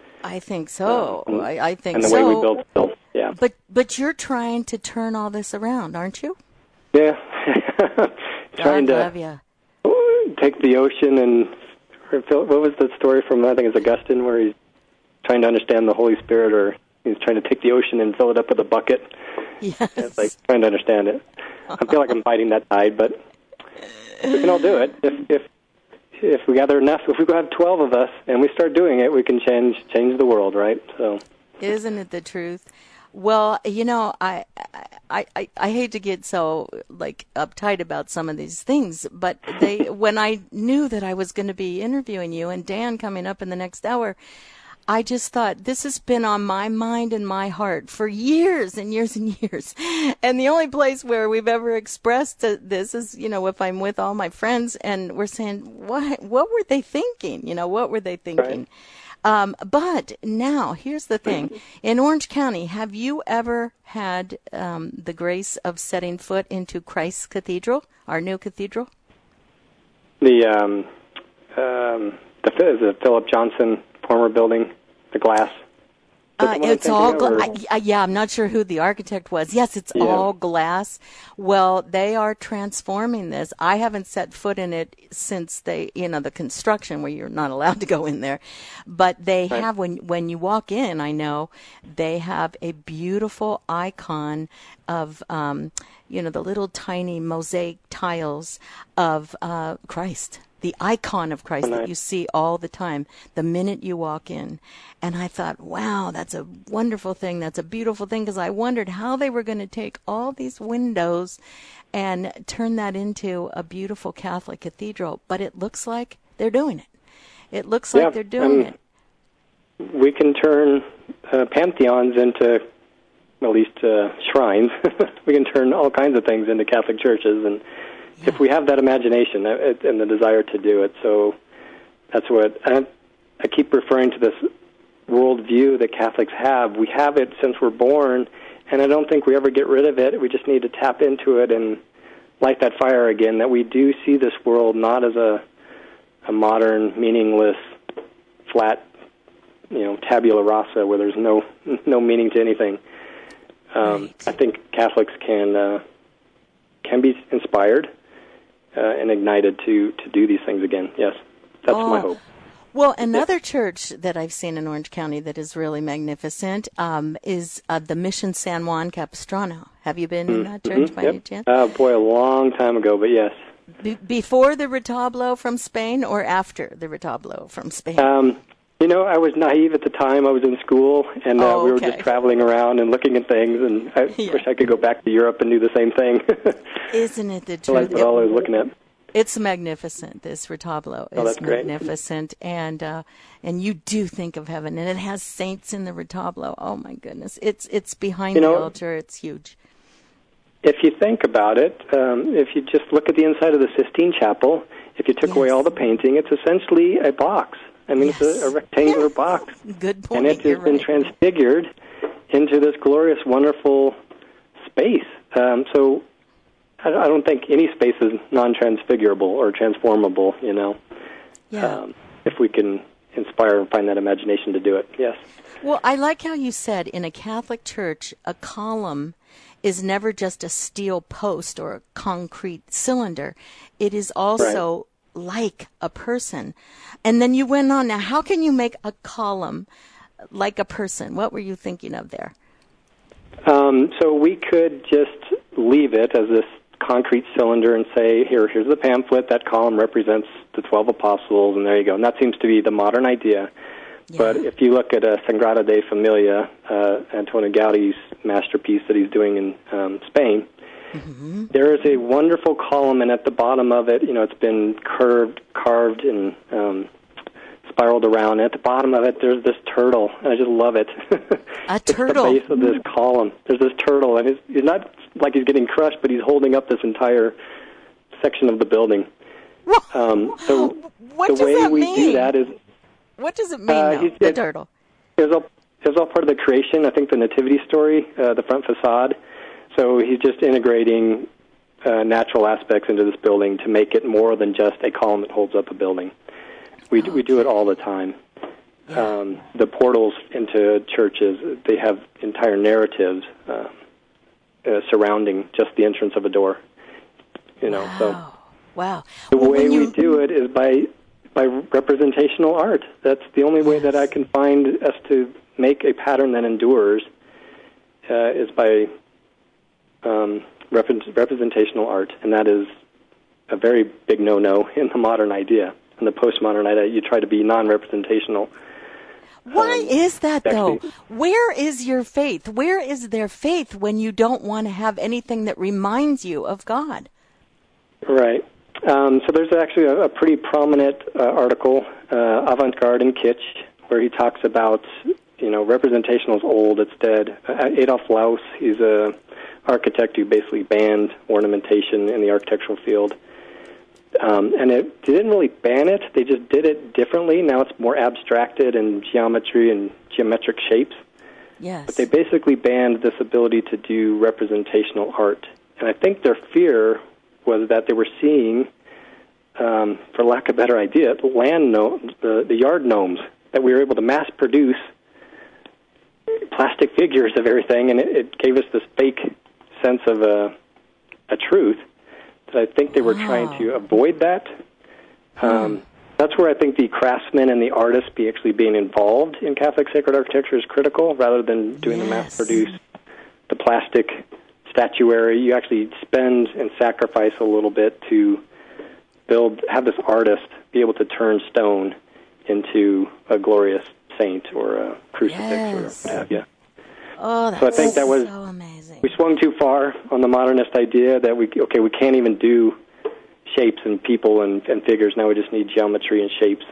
I think so. Um, I, I think so. And the so. way we build, build, yeah. But but you're trying to turn all this around, aren't you? Yeah. trying God to love you. Take the ocean and what was the story from, I think it's Augustine, where he's trying to understand the Holy Spirit, or he's trying to take the ocean and fill it up with a bucket. Yes. It's like trying to understand it. I feel like I'm fighting that tide, but we can all do it. If if if we gather enough, if we go have twelve of us and we start doing it, we can change change the world, right? So, isn't it the truth? Well, you know, I, I, I, I hate to get so like uptight about some of these things, but they when I knew that I was going to be interviewing you and Dan coming up in the next hour, I just thought this has been on my mind and my heart for years and years and years. And the only place where we've ever expressed this is, you know, if I'm with all my friends and we're saying, what, what were they thinking? You know, what were they thinking? Right. Um, but now here's the thing. In Orange County, have you ever had um, the grace of setting foot into Christ's Cathedral, our new cathedral? The, um, um, the, the Philip Johnson former building, the glass Uh, it's all gla- I, I, yeah. I'm not sure who the architect was. Yes, it's Yeah. all glass. Well, they are transforming this. I haven't set foot in it since they, you know, the construction where you're not allowed to go in there. But they Right. have when when you walk in, I know they have a beautiful icon of, um, you know, the little tiny mosaic tiles of uh, Christ. The icon of Christ Oh, nice. that you see all the time, the minute you walk in. And I thought, wow, that's a wonderful thing. That's a beautiful thing, because I wondered how they were going to take all these windows and turn that into a beautiful Catholic cathedral. But it looks like they're doing it. It looks like Yeah, they're doing um, it. We can turn uh, pantheons into, at least uh, shrines. We can turn all kinds of things into Catholic churches, and if we have that imagination and the desire to do it. So that's what I, I keep referring to, this worldview that Catholics have. We have it since we're born, and I don't think we ever get rid of it. We just need to tap into it and light that fire again, that we do see this world not as a, a modern, meaningless, flat, you know, tabula rasa where there's no no meaning to anything. Um, Right. I think Catholics can uh, can be inspired Uh, and ignited to, to do these things again. Yes, that's Oh. my hope. Well, another church that I've seen in Orange County that is really magnificent um, is uh, the Mission San Juan Capistrano. Have you been in that church Mhm, by yep. any chance? Uh, boy, a long time ago, but yes. Be- before the Retablo from Spain or after the Retablo from Spain? Um, you know, I was naive at the time. I was in school, and uh, Oh, we were okay. just traveling around and looking at things, and I Yeah. wish I could go back to Europe and do the same thing. Isn't it the I truth? like what all I was looking at. It's magnificent. This Retablo Oh, is that's great. magnificent, and uh, and you do think of heaven, and it has saints in the Retablo. Oh my goodness, it's it's behind You the know- altar. It's huge. If you think about it, um, if you just look at the inside of the Sistine Chapel, if you took away Yes. all the painting, it's essentially a box. I mean, Yes. it's a, a rectangular box. Good point. And it has You're been right. transfigured into this glorious, wonderful space. Um, so I I don't think any space is non-transfigurable or transformable, you know, Yeah. um, if we can inspire and find that imagination to do it, yes. Well, I like how you said in a Catholic church, a column is never just a steel post or a concrete cylinder. It is also like a person. And then you went on, now how can you make a column like a person? What were you thinking of there? Um, so we could just leave it as this concrete cylinder and say, here, here's the pamphlet. That column represents the twelve apostles, and there you go. And that seems to be the modern idea. Yeah. But if you look at uh, Sagrada de Familia, uh, Antonio Gaudi's masterpiece that he's doing in um, Spain, Mm-hmm. there is a wonderful column, and at the bottom of it, you know, it's been curved, carved, and um, spiraled around. And at the bottom of it, there's this turtle, and I just love it. A It's turtle. the base of this column. There's this turtle, and he's, he's not like he's getting crushed, but he's holding up this entire section of the building. Um, so What the does way that we mean? do that is What does it mean, Uh, though, he's- the it- turtle? it was all it was all part of the creation. I think the nativity story, uh, the front facade. So he's just integrating uh, natural aspects into this building to make it more than just a column that holds up a building. We we do it all the time. Um, the portals into churches, they have entire narratives uh, uh, surrounding just the entrance of a door. You know, so Wow. the Well, way when you- we do it is by by representational art. That's the only way that I can find us to make a pattern that endures uh, is by um, rep- representational art, and that is a very big no-no in the modern idea. In the postmodern idea, you try to be non-representational. Why is that, though? actually- Where is your faith? Where is their faith when you don't want to have anything that reminds you of God? Right. Um, so there's actually a, a pretty prominent uh, article, uh, Avant-Garde and Kitsch, where he talks about, you know, representational is old, it's dead. Uh, Adolf Loos, he's a architect who basically banned ornamentation in the architectural field. Um, and it they didn't really ban it, they just did it differently. Now it's more abstracted in geometry and geometric shapes. Yes. But they basically banned this ability to do representational art. And I think their fear was that they were seeing, um, for lack of a better idea, the land gnomes, the, the yard gnomes that we were able to mass produce plastic figures of everything, and it, it gave us this fake sense of a, a truth that I think they were wow. trying to avoid that. Hmm. Um, that's where I think the craftsmen and the artists be actually being involved in Catholic sacred architecture is critical, rather than doing yes. the mass-produced, the plastic statuary. You actually spend and sacrifice a little bit to build, have this artist be able to turn stone into a glorious saint or a crucifix yes. or what have you. Oh, that's so I think that was, so amazing. We swung too far on the modernist idea that we, okay, we can't even do shapes and people and, and figures. Now we just need geometry and shapes.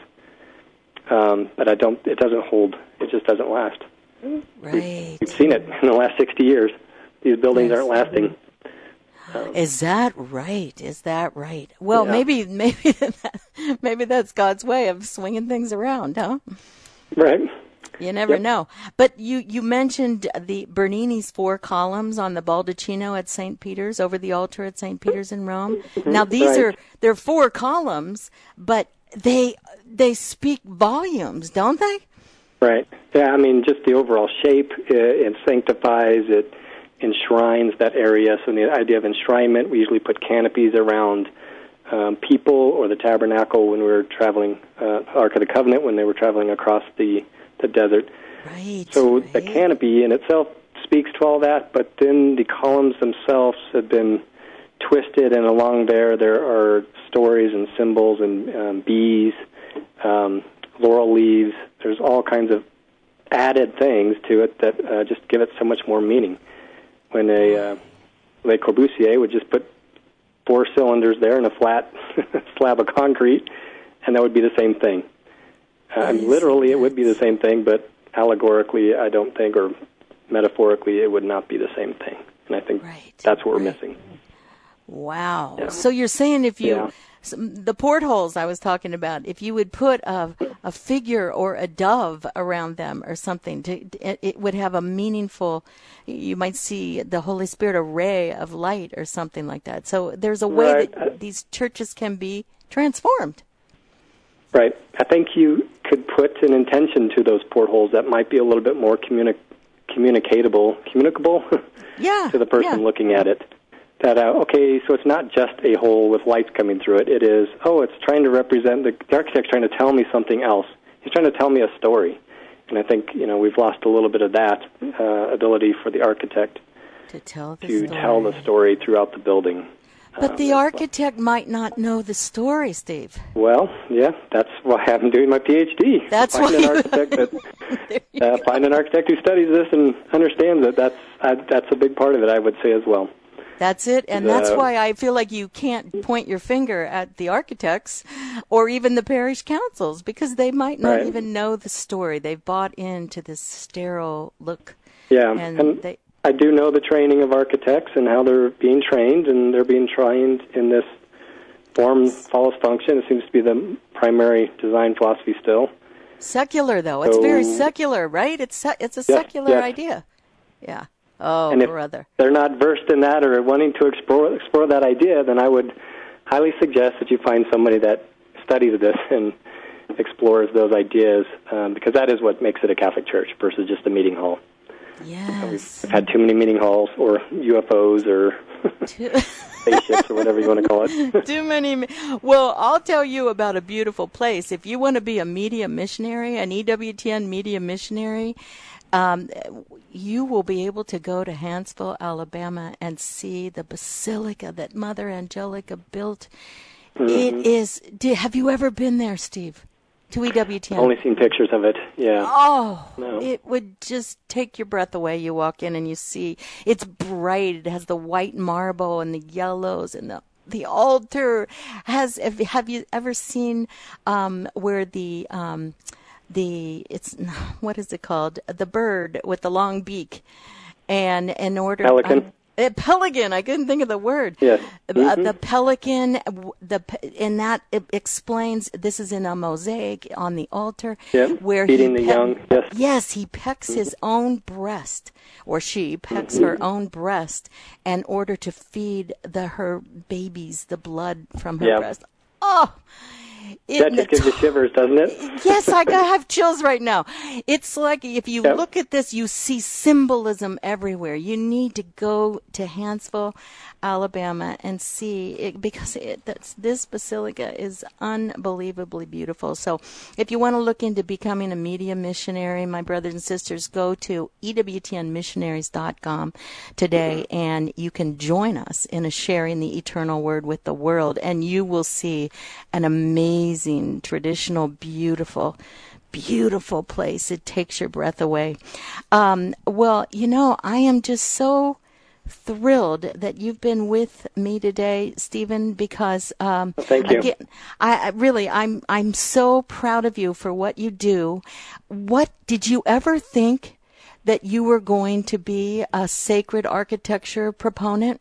Um, but I don't, it doesn't hold. It just doesn't last. Right. We've, we've seen it in the last sixty years. These buildings yes. aren't lasting. Um, Is that right? Is that right? Well, yeah. maybe, maybe, that, maybe that's God's way of swinging things around, huh? Right. You never yep. know. But you, you mentioned the Bernini's four columns on the baldacchino at Saint Peter's, over the altar at Saint Peter's in Rome. Mm-hmm. Now, these right. are, they're four columns, but they, they speak volumes, don't they? Right. Yeah, I mean, just the overall shape, it, it sanctifies, it enshrines that area. So the idea of enshrinement, we usually put canopies around um, people or the tabernacle when we were traveling, uh, Ark of the Covenant, when they were traveling across the, the desert. Right. So right. the canopy in itself speaks to all that, but then the columns themselves have been twisted, and along there there are stories and symbols and um, bees, um, laurel leaves. There's all kinds of added things to it that uh, just give it so much more meaning. When a uh, Le Corbusier would just put four cylinders there in a flat slab of concrete, and that would be the same thing. Uh, literally, it would be the same thing, but allegorically, I don't think, or metaphorically, it would not be the same thing. And I think right. that's what we're right. missing. Wow. Yeah. So you're saying if you... Yeah. The portholes I was talking about, if you would put a, a figure or a dove around them or something, to, it, it would have a meaningful, you might see the Holy Spirit, a ray of light or something like that. So there's a way right. that these churches can be transformed. Right. I think you could put an intention to those portholes that might be a little bit more communi- communicatable, communicable yeah, to the person yeah. looking at it. That, uh, okay, so it's not just a hole with lights coming through it. It is, oh, it's trying to represent, the, the architect's trying to tell me something else. He's trying to tell me a story. And I think, you know, we've lost a little bit of that uh, ability for the architect to tell the to story. tell the story throughout the building. But um, the architect might not know the story, Steve. Well, yeah, that's why I'm doing my P H D. That's find why an architect that uh, find an architect who studies this and understands it. That's I, that's a big part of it, I would say as well. That's it, and that's why I feel like you can't point your finger at the architects or even the parish councils, because they might not right. even know the story. They've bought into this sterile look. Yeah, and, and they, I do know the training of architects and how they're being trained, and they're being trained in this form follows function. It seems to be the primary design philosophy still. Secular, though. It's so, very secular, right? It's it's a yes, secular yes. idea. Yeah. Oh, and if brother. they're not versed in that or wanting to explore explore that idea, then I would highly suggest that you find somebody that studies this and explores those ideas, um, because that is what makes it a Catholic church versus just a meeting hall. Yes. We've had too many meeting halls or U F Os or spaceships or whatever you want to call it. Too many. Well, I'll tell you about a beautiful place. If you want to be a media missionary, an E W T N media missionary, Um, you will be able to go to Huntsville, Alabama, and see the basilica that Mother Angelica built. Mm-hmm. It is. Did, have you ever been there, Steve? To E W T N? I've only seen pictures of it. Yeah. Oh, no. It would just take your breath away. You walk in and you see it's bright. It has the white marble and the yellows, and the the altar has. Have you ever seen um, where the um, the it's what is it called, the bird with the long beak, and in order pelican um, a pelican I couldn't think of the word. Yes. Mm-hmm. uh, the pelican, the and that it explains this is in a mosaic on the altar, yep. where feeding he the pe- young. Yes. Yes, he pecks mm-hmm. his own breast, or she pecks mm-hmm. her own breast in order to feed the her babies the blood from her yep. breast. Oh. It, that just gives you shivers, doesn't it? Yes, I have chills right now. It's like if you Yep. look at this, you see symbolism everywhere. You need to go to Hansville, Alabama, and see it because it, that's, this basilica is unbelievably beautiful. So if you want to look into becoming a media missionary, my brothers and sisters, go to E W T N missionaries dot com today, and you can join us in a sharing the eternal word with the world, and you will see an amazing, traditional, beautiful, beautiful place. It takes your breath away. Um, well, you know, I am just so thrilled that you've been with me today, Stephen, because um, well, thank you. Again, I, I really, I'm, I'm so proud of you for what you do. What did you ever think that you were going to be a sacred architecture proponent?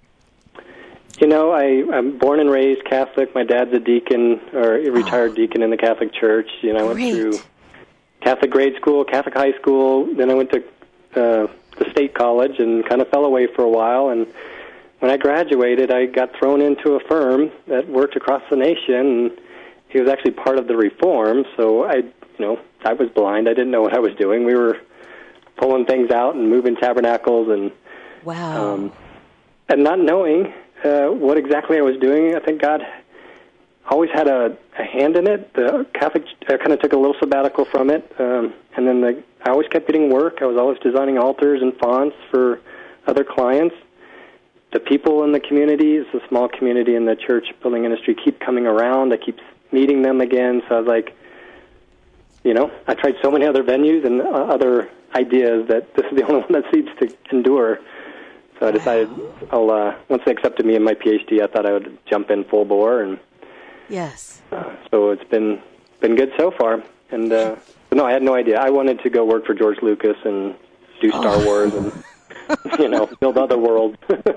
You know, I, I'm born and raised Catholic. My dad's a deacon, or a retired oh. deacon in the Catholic Church. You know, I went through Catholic grade school, Catholic high school. Then I went to uh, the state college and kind of fell away for a while. And when I graduated, I got thrown into a firm that worked across the nation. And he was actually part of the reform. So I, you know, I was blind. I didn't know what I was doing. We were pulling things out and moving tabernacles and wow, um, and not knowing. Uh, what exactly I was doing. I think God always had a, a hand in it. The Catholic, I kind of took a little sabbatical from it, um, and then the, I always kept getting work. I was always designing altars and fonts for other clients. The people in the community, it's a small community in the church building industry, keep coming around. I keep meeting them again, so I was like, you know, I tried so many other venues and uh, other ideas that this is the only one that seems to endure. So I decided, I'll uh, once they accepted me in my PhD, I thought I would jump in full bore, and yes. Uh, so it's been been good so far. And uh, but no, I had no idea. I wanted to go work for George Lucas and do Star oh. Wars and you know build other worlds.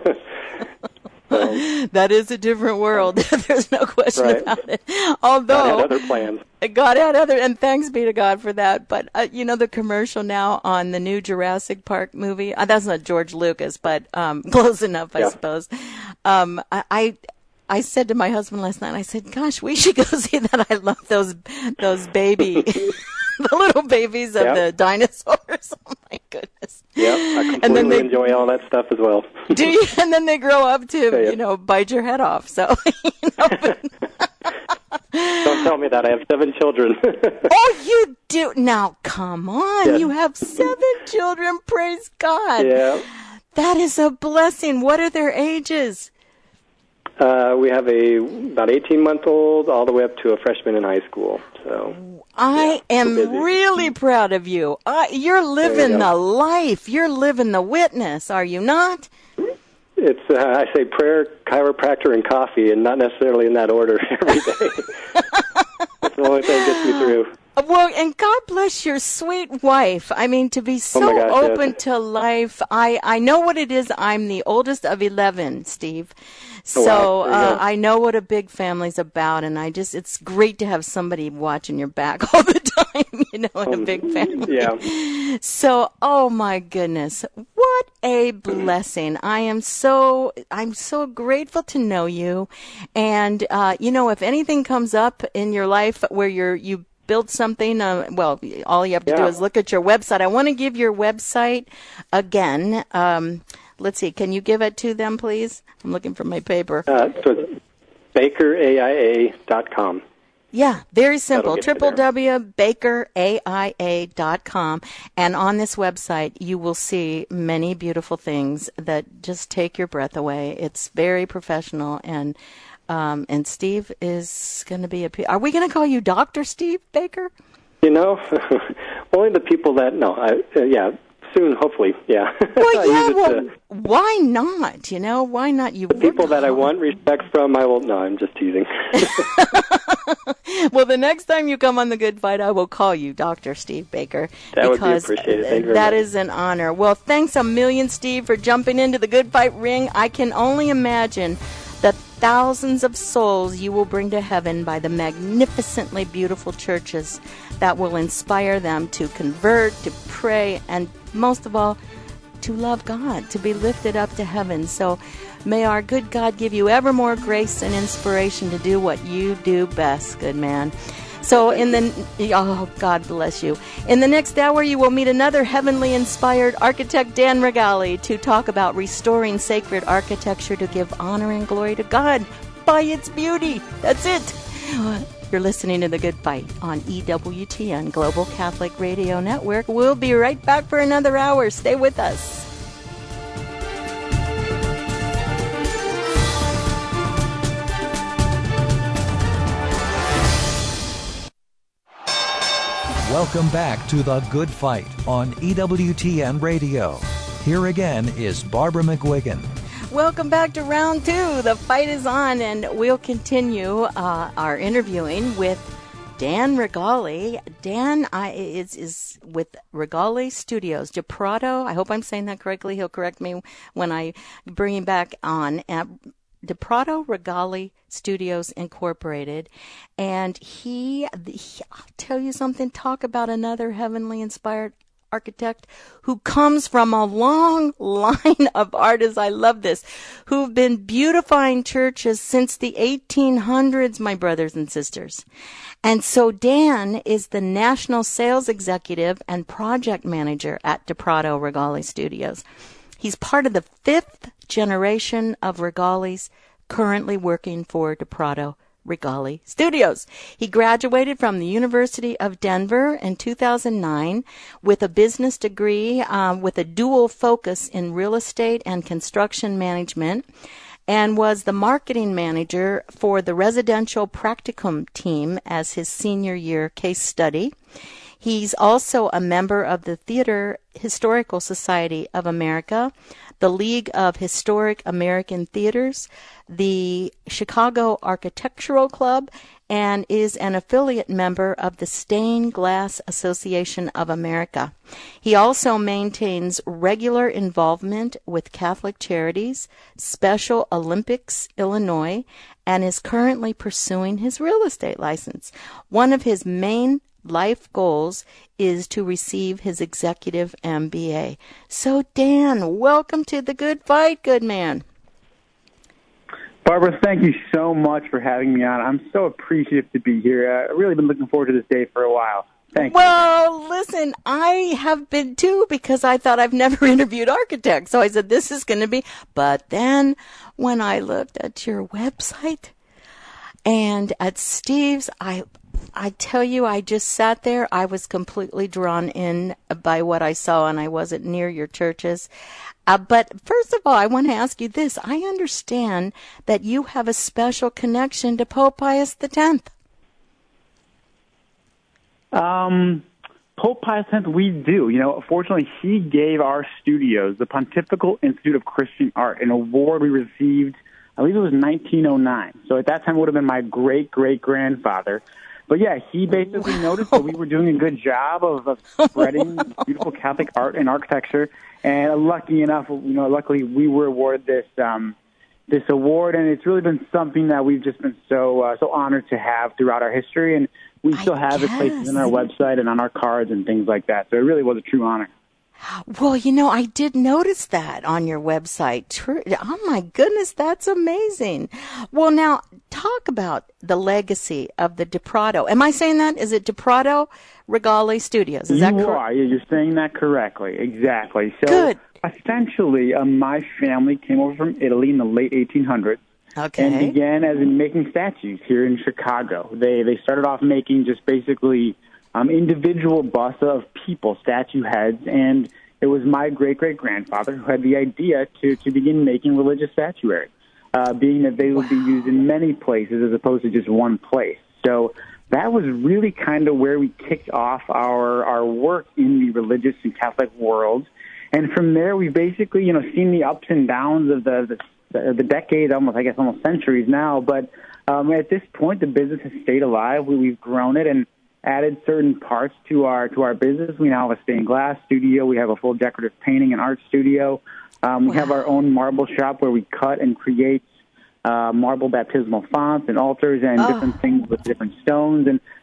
So, that is a different world. There's no question right. about it. Although God had other plans. God had other, and thanks be to God for that. But uh, you know the commercial now on the new Jurassic Park movie. Uh, that's not George Lucas, but um, close enough, I yeah. suppose. Um, I, I I said to my husband last night, I said, "Gosh, we should go see that. I love those those baby." The little babies of yep. the dinosaurs. Oh my goodness! Yeah, I completely and then they, enjoy all that stuff as well. Do you? And then they grow up to, yeah, yeah. you know, bite your head off. So, you know, but... Don't tell me that. I have seven children. Oh, you do? Now, come on. Yes. You have seven children. Praise God. Yeah. That is a blessing. What are their ages? Uh, we have a about eighteen-month-old all the way up to a freshman in high school. So I yeah, am really proud of you. Uh, you're living you the life. You're living the witness, are you not? It's uh, I say prayer, chiropractor, and coffee, and not necessarily in that order every day. That's the only thing that gets me through. Well, and God bless your sweet wife. I mean, to be so oh gosh, open yes. to life. I, I know what it is. I'm the oldest of eleven, Steve. So oh, wow. uh, I know what a big family's about, and I just, it's great to have somebody watching your back all the time, you know, in um, a big family. Yeah. So, oh my goodness, what a blessing. I am so, I'm so grateful to know you. And, uh, you know, if anything comes up in your life where you're, you build something, uh, well, all you have to yeah. do is look at your website. I want to give your website again. Um, let's see. Can you give it to them, please? I'm looking for my paper. Uh, so it's baker A I A dot com. Yeah, very simple. w w w w w dot baker a i a dot com. And on this website, you will see many beautiful things that just take your breath away. It's very professional, and Um, and Steve is going to be a... Are we going to call you Doctor Steve Baker? You know, only the people that... No, I, uh, yeah, soon, hopefully, yeah. Well, yeah, well, to, why not? You know, why not? You the people that I want respect from, I will... No, I'm just teasing. Well, the next time you come on The Good Fight, I will call you Doctor Steve Baker. That would be appreciated. Thank you very that much. is an honor. Well, thanks a million, Steve, for jumping into The Good Fight ring. I can only imagine the thousands of souls you will bring to heaven by the magnificently beautiful churches that will inspire them to convert, to pray, and most of all, to love God, to be lifted up to heaven. So may our good God give you ever more grace and inspiration to do what you do best, good man. So in the, oh, God bless you. In the next hour, you will meet another heavenly inspired architect, Dan Regali, to talk about restoring sacred architecture to give honor and glory to God by its beauty. That's it. You're listening to The Good Fight on E W T N Global Catholic Radio Network. We'll be right back for another hour. Stay with us. Welcome back to The Good Fight on E W T N Radio. Here again is Barbara McGuigan. Welcome back to round two. The fight is on, and we'll continue uh, our interviewing with Dan Regali. Dan I, is, is with Regali Studios. DePrado, I hope I'm saying that correctly. He'll correct me when I bring him back on. At DePrado Regali Studios Incorporated, and he, he, I'll tell you something, talk about another heavenly inspired architect who comes from a long line of artists, I love this, who've been beautifying churches since the eighteen hundreds, my brothers and sisters. And so Dan is the National Sales Executive and Project Manager at DePrado Regali Studios. He's part of the fifth generation of Regalis currently working for DePrado Regali Studios. He graduated from the University of Denver in two thousand nine with a business degree um, with a dual focus in real estate and construction management, and was the marketing manager for the residential practicum team as his senior year case study. He's also a member of the Theater Historical Society of America, the League of Historic American Theaters, the Chicago Architectural Club, and is an affiliate member of the Stained Glass Association of America. He also maintains regular involvement with Catholic Charities, Special Olympics Illinois, and is currently pursuing his real estate license. One of his main life goals is to receive his executive M B A. So, Dan, welcome to The Good Fight, good man. Barbara, thank you so much for having me on. I'm so appreciative to be here. I've really been looking forward to this day for a while. Thank well, you. Well, listen, I have been too, because I thought I've never interviewed architects. So I said, this is going to be. But then when I looked at your website and at Steve's, I I tell you, I just sat there. I was completely drawn in by what I saw, and I wasn't near your churches. Uh, but first of all, I want to ask you this. I understand that you have a special connection to Pope Pius the tenth. Um, Pope Pius the tenth, we do. You know, fortunately, he gave our studios, the Pontifical Institute of Christian Art, an award we received, I believe it was nineteen oh nine. So at that time, it would have been my great-great-grandfather. But yeah, he basically noticed that we were doing a good job of, of spreading beautiful Catholic art and architecture. And lucky enough, you know, luckily we were awarded this um, this award, and it's really been something that we've just been so uh, so honored to have throughout our history. And we still I have guess. it placed on our website and on our cards and things like that. So it really was a true honor. Well, you know, I did notice that on your website. True. Oh, my goodness, that's amazing. Well, now, talk about the legacy of the DePrado. Am I saying that? Is it DePrado Regali Studios? Is you that correct? Are. You're saying that correctly. Exactly. So Good. Essentially, uh, my family came over from Italy in the late eighteen hundreds. Okay. And began as in making statues here in Chicago. They they started off making just basically Um, individual busts of people, statue heads, and it was my great-great-grandfather who had the idea to, to begin making religious statuary, uh, being that they would wow. be used in many places as opposed to just one place. So that was really kind of where we kicked off our, our work in the religious and Catholic world. And from there, we've basically, you know, seen the ups and downs of the, the, the decades, almost, I guess, almost centuries now. But um, at this point, the business has stayed alive. We, we've grown it, and added certain parts to our to our business. We now have a stained glass studio. We have a full decorative painting and art studio. Um, we wow. have our own marble shop where we cut and create uh, marble baptismal fonts and altars and oh. different things with different stones. And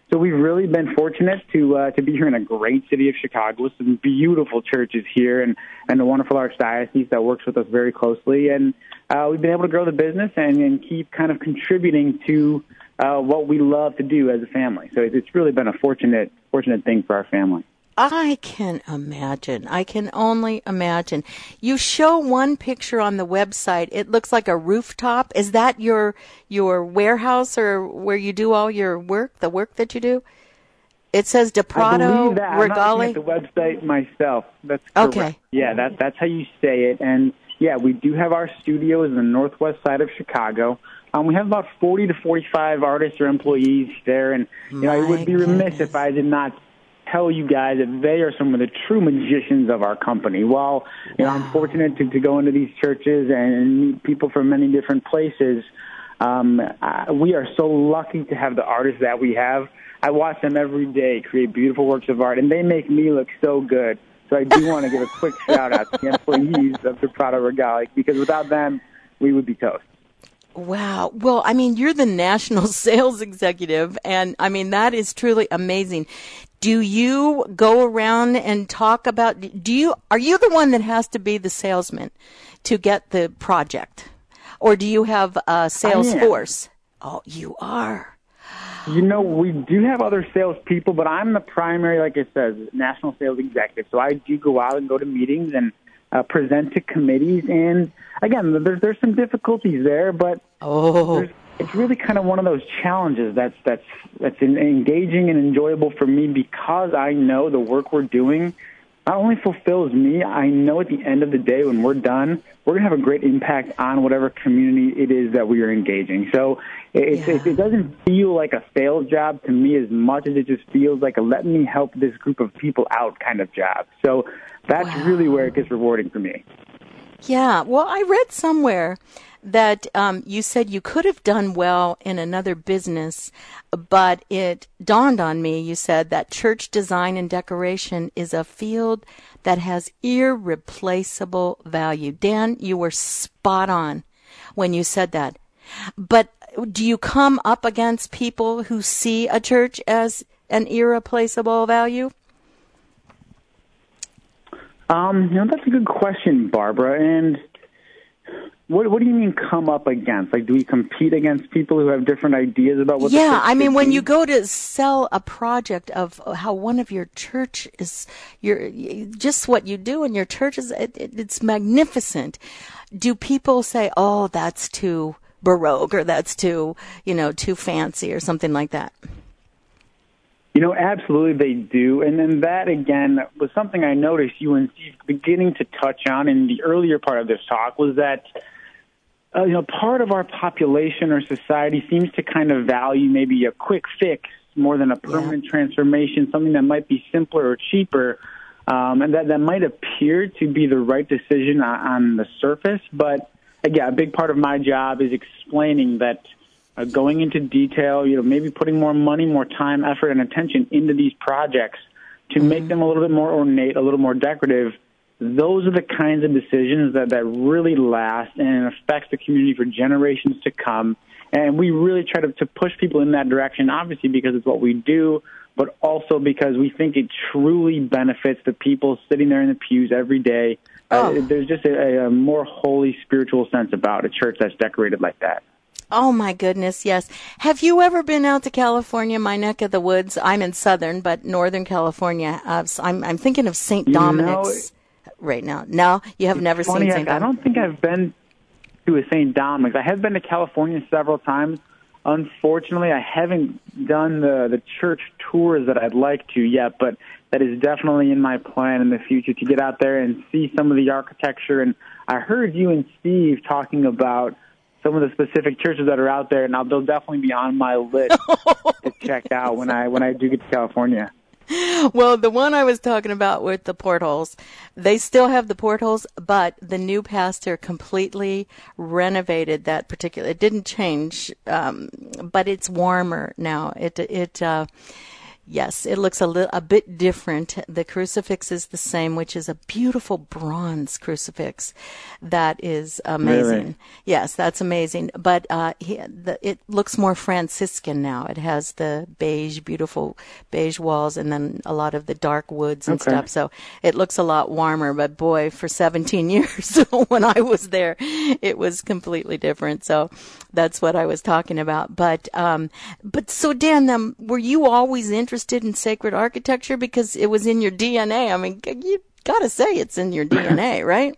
So we've really been fortunate to uh, to be here in a great city of Chicago with some beautiful churches here and, and a wonderful archdiocese that works with us very closely. And uh, we've been able to grow the business and, and keep kind of contributing to uh, what we love to do as a family. So it's really been a fortunate fortunate thing for our family. I can imagine. I can only imagine. You show one picture on the website. It looks like a rooftop. Is that your your warehouse or where you do all your work, the work that you do? It says De Prado that. Regali. I'm not looking at the website myself. That's correct. Okay. Yeah, that, that's how you say it. And, yeah, we do have our studios in the northwest side of Chicago. Um, we have about forty to forty-five artists or employees there. And, you know, I would be remiss goodness. if I did not tell you guys that they are some of the true magicians of our company. While, you know, I'm fortunate to, to go into these churches and meet people from many different places, um, uh, we are so lucky to have the artists that we have. I watch them every day create beautiful works of art, and they make me look so good. So I do want to give a quick shout-out to the employees of the Prado Regali, because without them, we would be toast. Wow. Well, I mean, you're the national sales executive, and, I mean, that is truly amazing. Do you go around and talk about, do you, are you the one that has to be the salesman to get the project? Or do you have a sales force? Oh, you are. You know, we do have other salespeople, but I'm the primary, like I said, national sales executive. So I do go out and go to meetings and uh, present to committees. And, again, there's, there's some difficulties there, but oh. it's really kind of one of those challenges that's that's that's engaging and enjoyable for me, because I know the work we're doing not only fulfills me, I know at the end of the day when we're done, we're going to have a great impact on whatever community it is that we are engaging. So it, yeah. it, it doesn't feel like a sales job to me as much as it just feels like a let me help this group of people out kind of job. So that's wow. really where it gets rewarding for me. Yeah, well, I read somewhere that um, you said you could have done well in another business, but it dawned on me, you said, that church design and decoration is a field that has irreplaceable value. Dan, you were spot on when you said that. But do you come up against people who see a church as an irreplaceable value? Um, you know, that's a good question, Barbara. And What What do you mean come up against? Like, do we compete against people who have different ideas about what? Yeah, the I mean, when be? you go to sell a project of how one of your church is, your just what you do in your church is, it, it, it's magnificent. Do people say, "Oh, that's too baroque," or "That's too, you know, too fancy," or something like that? You know, absolutely they do. And then that, again, was something I noticed you and Steve beginning to touch on in the earlier part of this talk, was that, uh, you know, part of our population or society seems to kind of value maybe a quick fix more than a permanent yeah. transformation, something that might be simpler or cheaper, um, and that, that might appear to be the right decision on, on the surface. But, again, a big part of my job is explaining that Uh, going into detail, you know, maybe putting more money, more time, effort, and attention into these projects to mm-hmm. make them a little bit more ornate, a little more decorative. Those are the kinds of decisions that, that really last and affects the community for generations to come. And we really try to, to push people in that direction, obviously because it's what we do, but also because we think it truly benefits the people sitting there in the pews every day. Oh. Uh, there's just a, a more holy spiritual sense about a church that's decorated like that. Oh, my goodness, yes. Have you ever been out to California, my neck of the woods? I'm in Southern, but Northern California. Uh, I'm, I'm thinking of Saint Dominic's know, right now. No, you have never funny, seen Saint Dominic's? I don't think I've been to a Saint Dominic's. I have been to California several times. Unfortunately, I haven't done the, the church tours that I'd like to yet, but that is definitely in my plan in the future to get out there and see some of the architecture. And I heard you and Steve talking about some of the specific churches that are out there, and I'll, they'll definitely be on my list to check out when I when I do get to California. Well, the one I was talking about with the portholes, they still have the portholes, but the new pastor completely renovated that particular. It didn't change, um, but it's warmer now. It it. Uh, Yes, it looks a, li- a bit different. The crucifix is the same, which is a beautiful bronze crucifix. That is amazing. Really? Yes, that's amazing. But uh, he, the, it looks more Franciscan now. It has the beige, beautiful beige walls, and then a lot of the dark woods and Okay. stuff. So it looks a lot warmer. But boy, for seventeen years when I was there, it was completely different. So that's what I was talking about. But um, but so Dan, um, were you always interested in sacred architecture because it was in your D N A? I mean, you got to say it's in your D N A, right?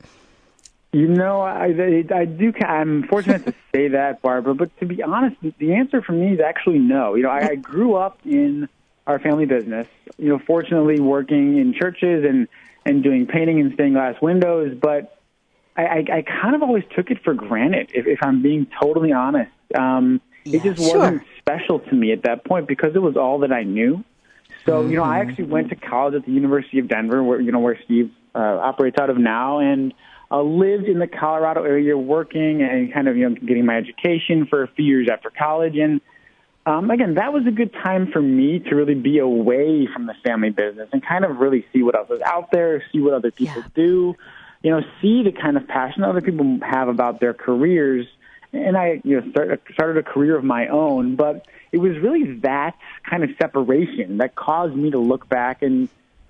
You know, I, I, I do. I'm fortunate to say that, Barbara. But to be honest, the answer for me is actually no. You know, I, I grew up in our family business. You know, fortunately, working in churches and and doing painting and stained glass windows. But I, I, I kind of always took it for granted. If, if I'm being totally honest, um, yeah, it just sure. wasn't special to me at that point because it was all that I knew. So, you know, I actually went to college at the University of Denver, where you know where Steve uh, operates out of now, and uh, lived in the Colorado area, working and kind of you know getting my education for a few years after college. And um, again, that was a good time for me to really be away from the family business and kind of really see what else is out there, see what other people yeah. do, you know, see the kind of passion other people have about their careers. And I, you know, start, started a career of my own, but it was really that kind of separation that caused me to look back and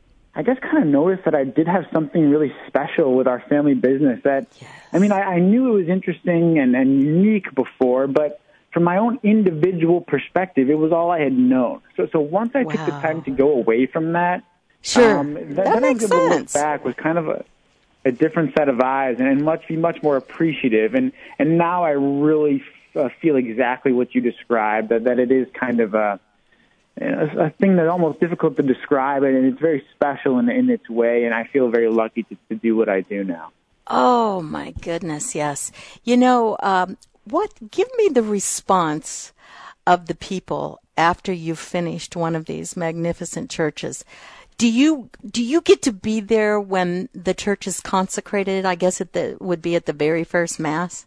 I guess kind of notice that I did have something really special with our family business that, yes. I mean, I, I knew it was interesting and, and unique before, but from my own individual perspective, it was all I had known. So, so once I wow. took the time to go away from that, sure, um, that, that then makes I was able sense. to look back with kind of a, a different set of eyes and, and much be much more appreciative. And, and now I really uh, feel exactly what you described, that, that it is kind of a, a, a thing that's almost difficult to describe, and it's very special in, in its way, and I feel very lucky to, to do what I do now. Oh, my goodness, yes. You know, um, what? Give me the response of the people after you've finished one of these magnificent churches. Do you do you get to be there when the church is consecrated? I guess it the, would be at the very first Mass.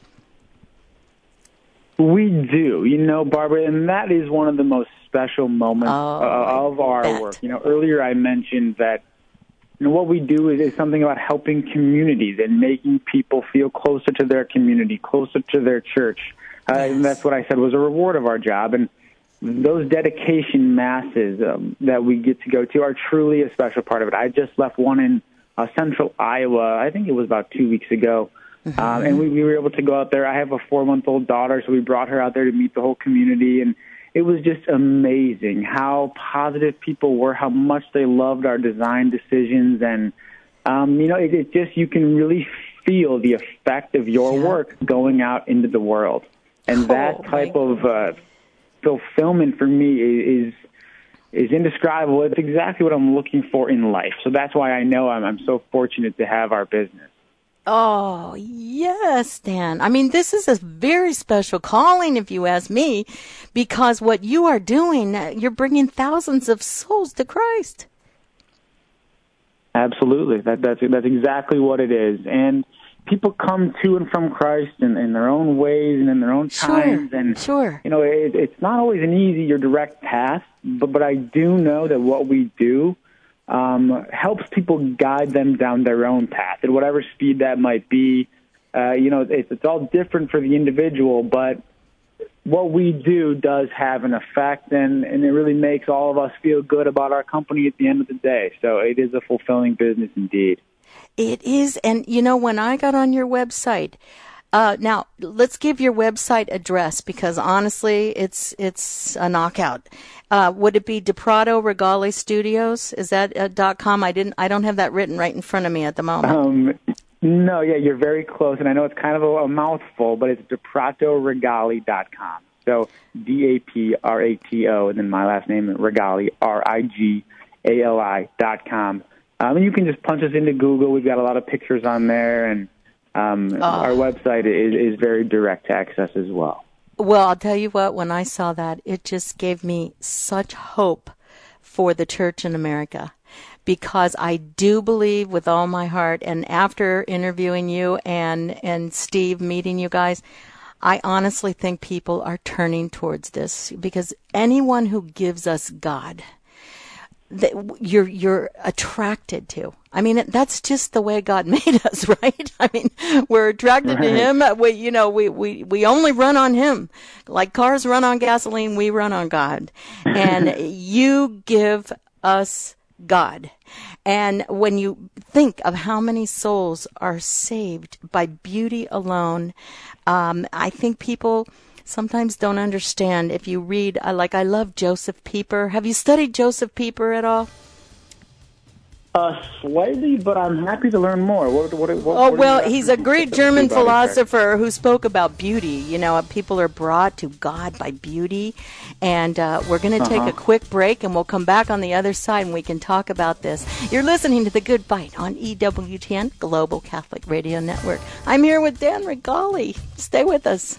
We do, you know, Barbara, and that is one of the most special moments oh, uh, of our bet. work. You know, earlier I mentioned that you know what we do is, is something about helping communities and making people feel closer to their community, closer to their church. Uh, yes. And that's what I said was a reward of our job. And those dedication masses um, that we get to go to are truly a special part of it. I just left one in uh, central Iowa, I think it was about two weeks ago, mm-hmm. um, and we, we were able to go out there. I have a four-month-old daughter, so we brought her out there to meet the whole community, and it was just amazing how positive people were, how much they loved our design decisions, and, um, you know, it, it just, you can really feel the effect of your yeah. work going out into the world. And oh, that type of uh, fulfillment for me is is indescribable. It's exactly what I'm looking for in life. So that's why I know I'm, I'm so fortunate to have our business. Oh, yes, Dan. I mean, this is a very special calling, if you ask me, because what you are doing, you're bringing thousands of souls to Christ. Absolutely. That, that's that's exactly what it is. And people come to and from Christ in, in their own ways and in their own times. Sure, and, sure. you know, it, it's not always an easy or direct path, but, but I do know that what we do um, helps people guide them down their own path at whatever speed that might be. Uh, you know, it's, it's all different for the individual, but what we do does have an effect, and, and it really makes all of us feel good about our company at the end of the day. So it is a fulfilling business indeed. It is, and you know, when I got on your website, uh, now let's give your website address because honestly, it's it's a knockout. Uh, would it be DePrado Regali Studios? Is that uh, dot com? I didn't, I don't have that written right in front of me at the moment. Um, no, yeah, you're very close, and I know it's kind of a, a mouthful, but it's DePrato Regali dot com. So D A P R A T O, and then my last name Regali, R I G A L I dot com. Um, and you can just punch us into Google. We've got a lot of pictures on there, and um, oh. our website is, is very direct to access as well. Well, I'll tell you what, when I saw that, it just gave me such hope for the church in America, because I do believe with all my heart, and after interviewing you and, and Steve, meeting you guys, I honestly think people are turning towards this, because anyone who gives us God that you're you're attracted to. I mean, that's just the way God made us, right? I mean, we're attracted right. to Him. We, you know, we, we, we only run on Him. Like cars run on gasoline, we run on God. And you give us God. And when you think of how many souls are saved by beauty alone, um, I think people sometimes don't understand. If you read, uh, like I love Joseph Pieper. Have you studied Joseph Pieper at all? Uh, slightly, but I'm happy to learn more. What, what, what, oh, what well, he's a great German philosopher who spoke about beauty. You know, people are brought to God by beauty. And uh, we're going to take uh-huh. a quick break, and we'll come back on the other side, and we can talk about this. You're listening to The Good Fight on E W T N, Global Catholic Radio Network. I'm here with Dan Rigali. Stay with us.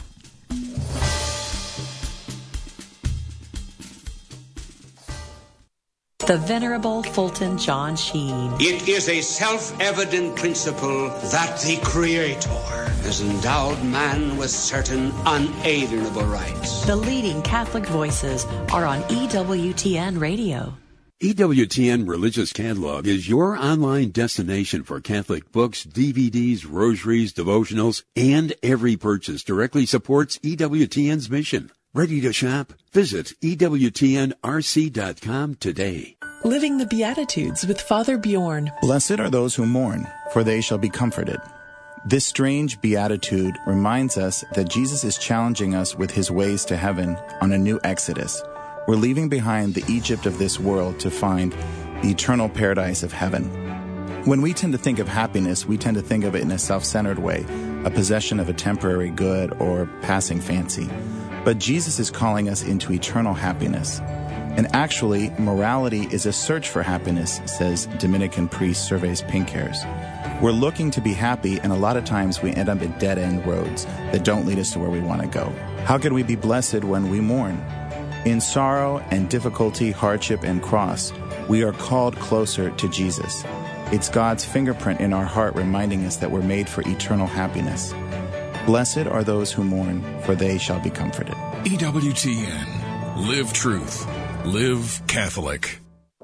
The Venerable Fulton John Sheen. It is a self-evident principle that the Creator has endowed man with certain unalienable rights. The leading Catholic voices are on E W T N Radio. E W T N Religious Catalog is your online destination for Catholic books, D V Ds, rosaries, devotionals, and every purchase directly supports E W T N's mission. Ready to shop? Visit E W T N R C dot com today. Living the Beatitudes with Father Bjorn. Blessed are those who mourn, for they shall be comforted. This strange beatitude reminds us that Jesus is challenging us with his ways to heaven on a new exodus. We're leaving behind the Egypt of this world to find the eternal paradise of heaven. When we tend to think of happiness, we tend to think of it in a self-centered way, a possession of a temporary good or passing fancy. But Jesus is calling us into eternal happiness. And actually, morality is a search for happiness, says Dominican priest Servais Pinckaers. We're looking to be happy, and a lot of times we end up at dead-end roads that don't lead us to where we want to go. How can we be blessed when we mourn? In sorrow and difficulty, hardship and cross, we are called closer to Jesus. It's God's fingerprint in our heart reminding us that we're made for eternal happiness. Blessed are those who mourn, for they shall be comforted. E W T N. Live truth. Live Catholic.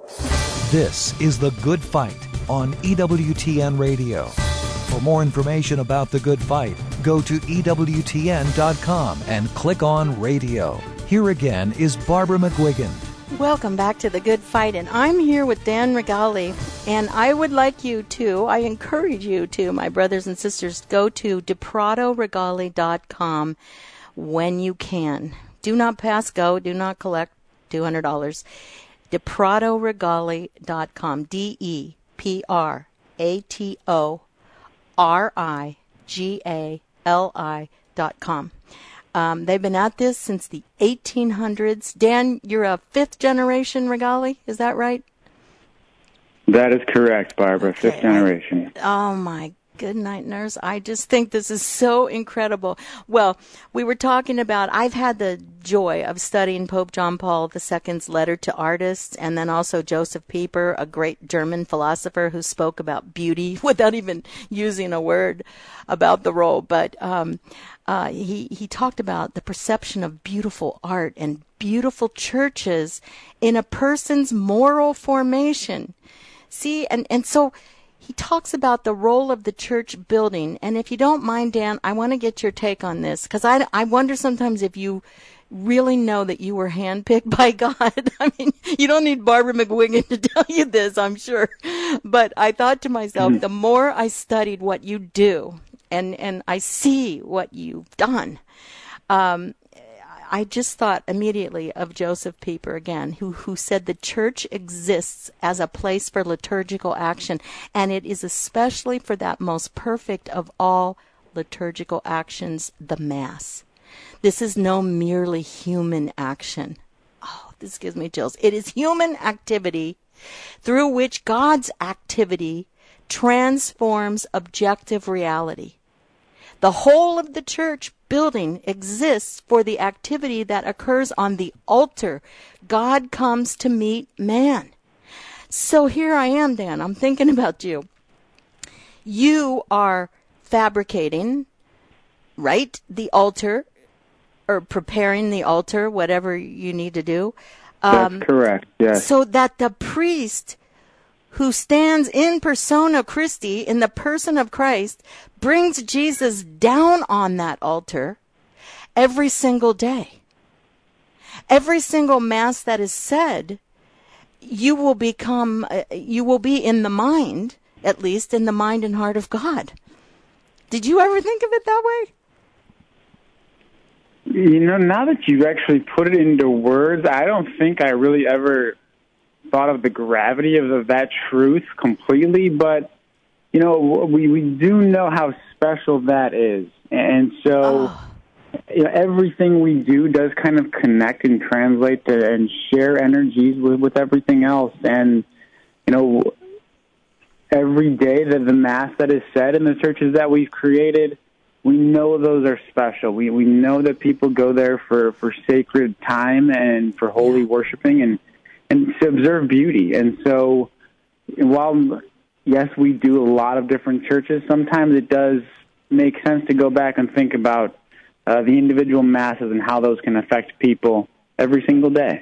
This is The Good Fight on E W T N Radio. For more information about The Good Fight, go to E W T N dot com and click on Radio. Here again is Barbara McGuigan. Welcome back to The Good Fight, and I'm here with Dan Rigali, and I would like you to, I encourage you to, my brothers and sisters, go to de prato regali dot com when you can. Do not pass go, do not collect two hundred dollars. de prato regali dot com, D E P R A T O R I G A L I dot com. Um, they've been at this since the eighteen hundreds. Dan, you're a fifth generation Rigali, is that right? That is correct, Barbara, okay. Fifth generation. Oh, my good night, nurse. I just think this is so incredible. Well, we were talking about, I've had the joy of studying Pope John Paul the Second's letter to artists, and then also Joseph Pieper, a great German philosopher who spoke about beauty without even using a word about the role. But um, uh, he, he talked about the perception of beautiful art and beautiful churches in a person's moral formation. See, and, and so he talks about the role of the church building. And if you don't mind, Dan, I want to get your take on this, because I, I wonder sometimes if you really know that you were handpicked by God. I mean, you don't need Barbara McGuigan to tell you this, I'm sure. But I thought to myself, mm-hmm. the more I studied what you do and, and I see what you've done, um, I just thought immediately of Joseph Pieper again, who, who said the church exists as a place for liturgical action, and it is especially for that most perfect of all liturgical actions, the Mass. This is no merely human action. Oh, this gives me chills. It is human activity through which God's activity transforms objective reality. The whole of the church building exists for the activity that occurs on the altar. God comes to meet man. So here I am, Dan. I'm thinking about you. You are fabricating, right, the altar, or preparing the altar, whatever you need to do. Um, That's correct, yes. So that the priest who stands in persona Christi, in the person of Christ, brings Jesus down on that altar every single day. Every single Mass that is said, you will become, uh, you will be in the mind, at least in the mind and heart of God. Did you ever think of it that way? You know, now that you actually put it into words, I don't think I really ever thought of the gravity of, of that truth completely, but, you know, we, we do know how special that is. And so, oh. you know, everything we do does kind of connect and translate to and share energies with, with everything else. And, you know, every day that the Mass that is said in the churches that we've created, we know those are special. We we know that people go there for, for sacred time and for holy worshiping and, and to observe beauty. And so while, yes, we do a lot of different churches, sometimes it does make sense to go back and think about uh, the individual Masses and how those can affect people every single day.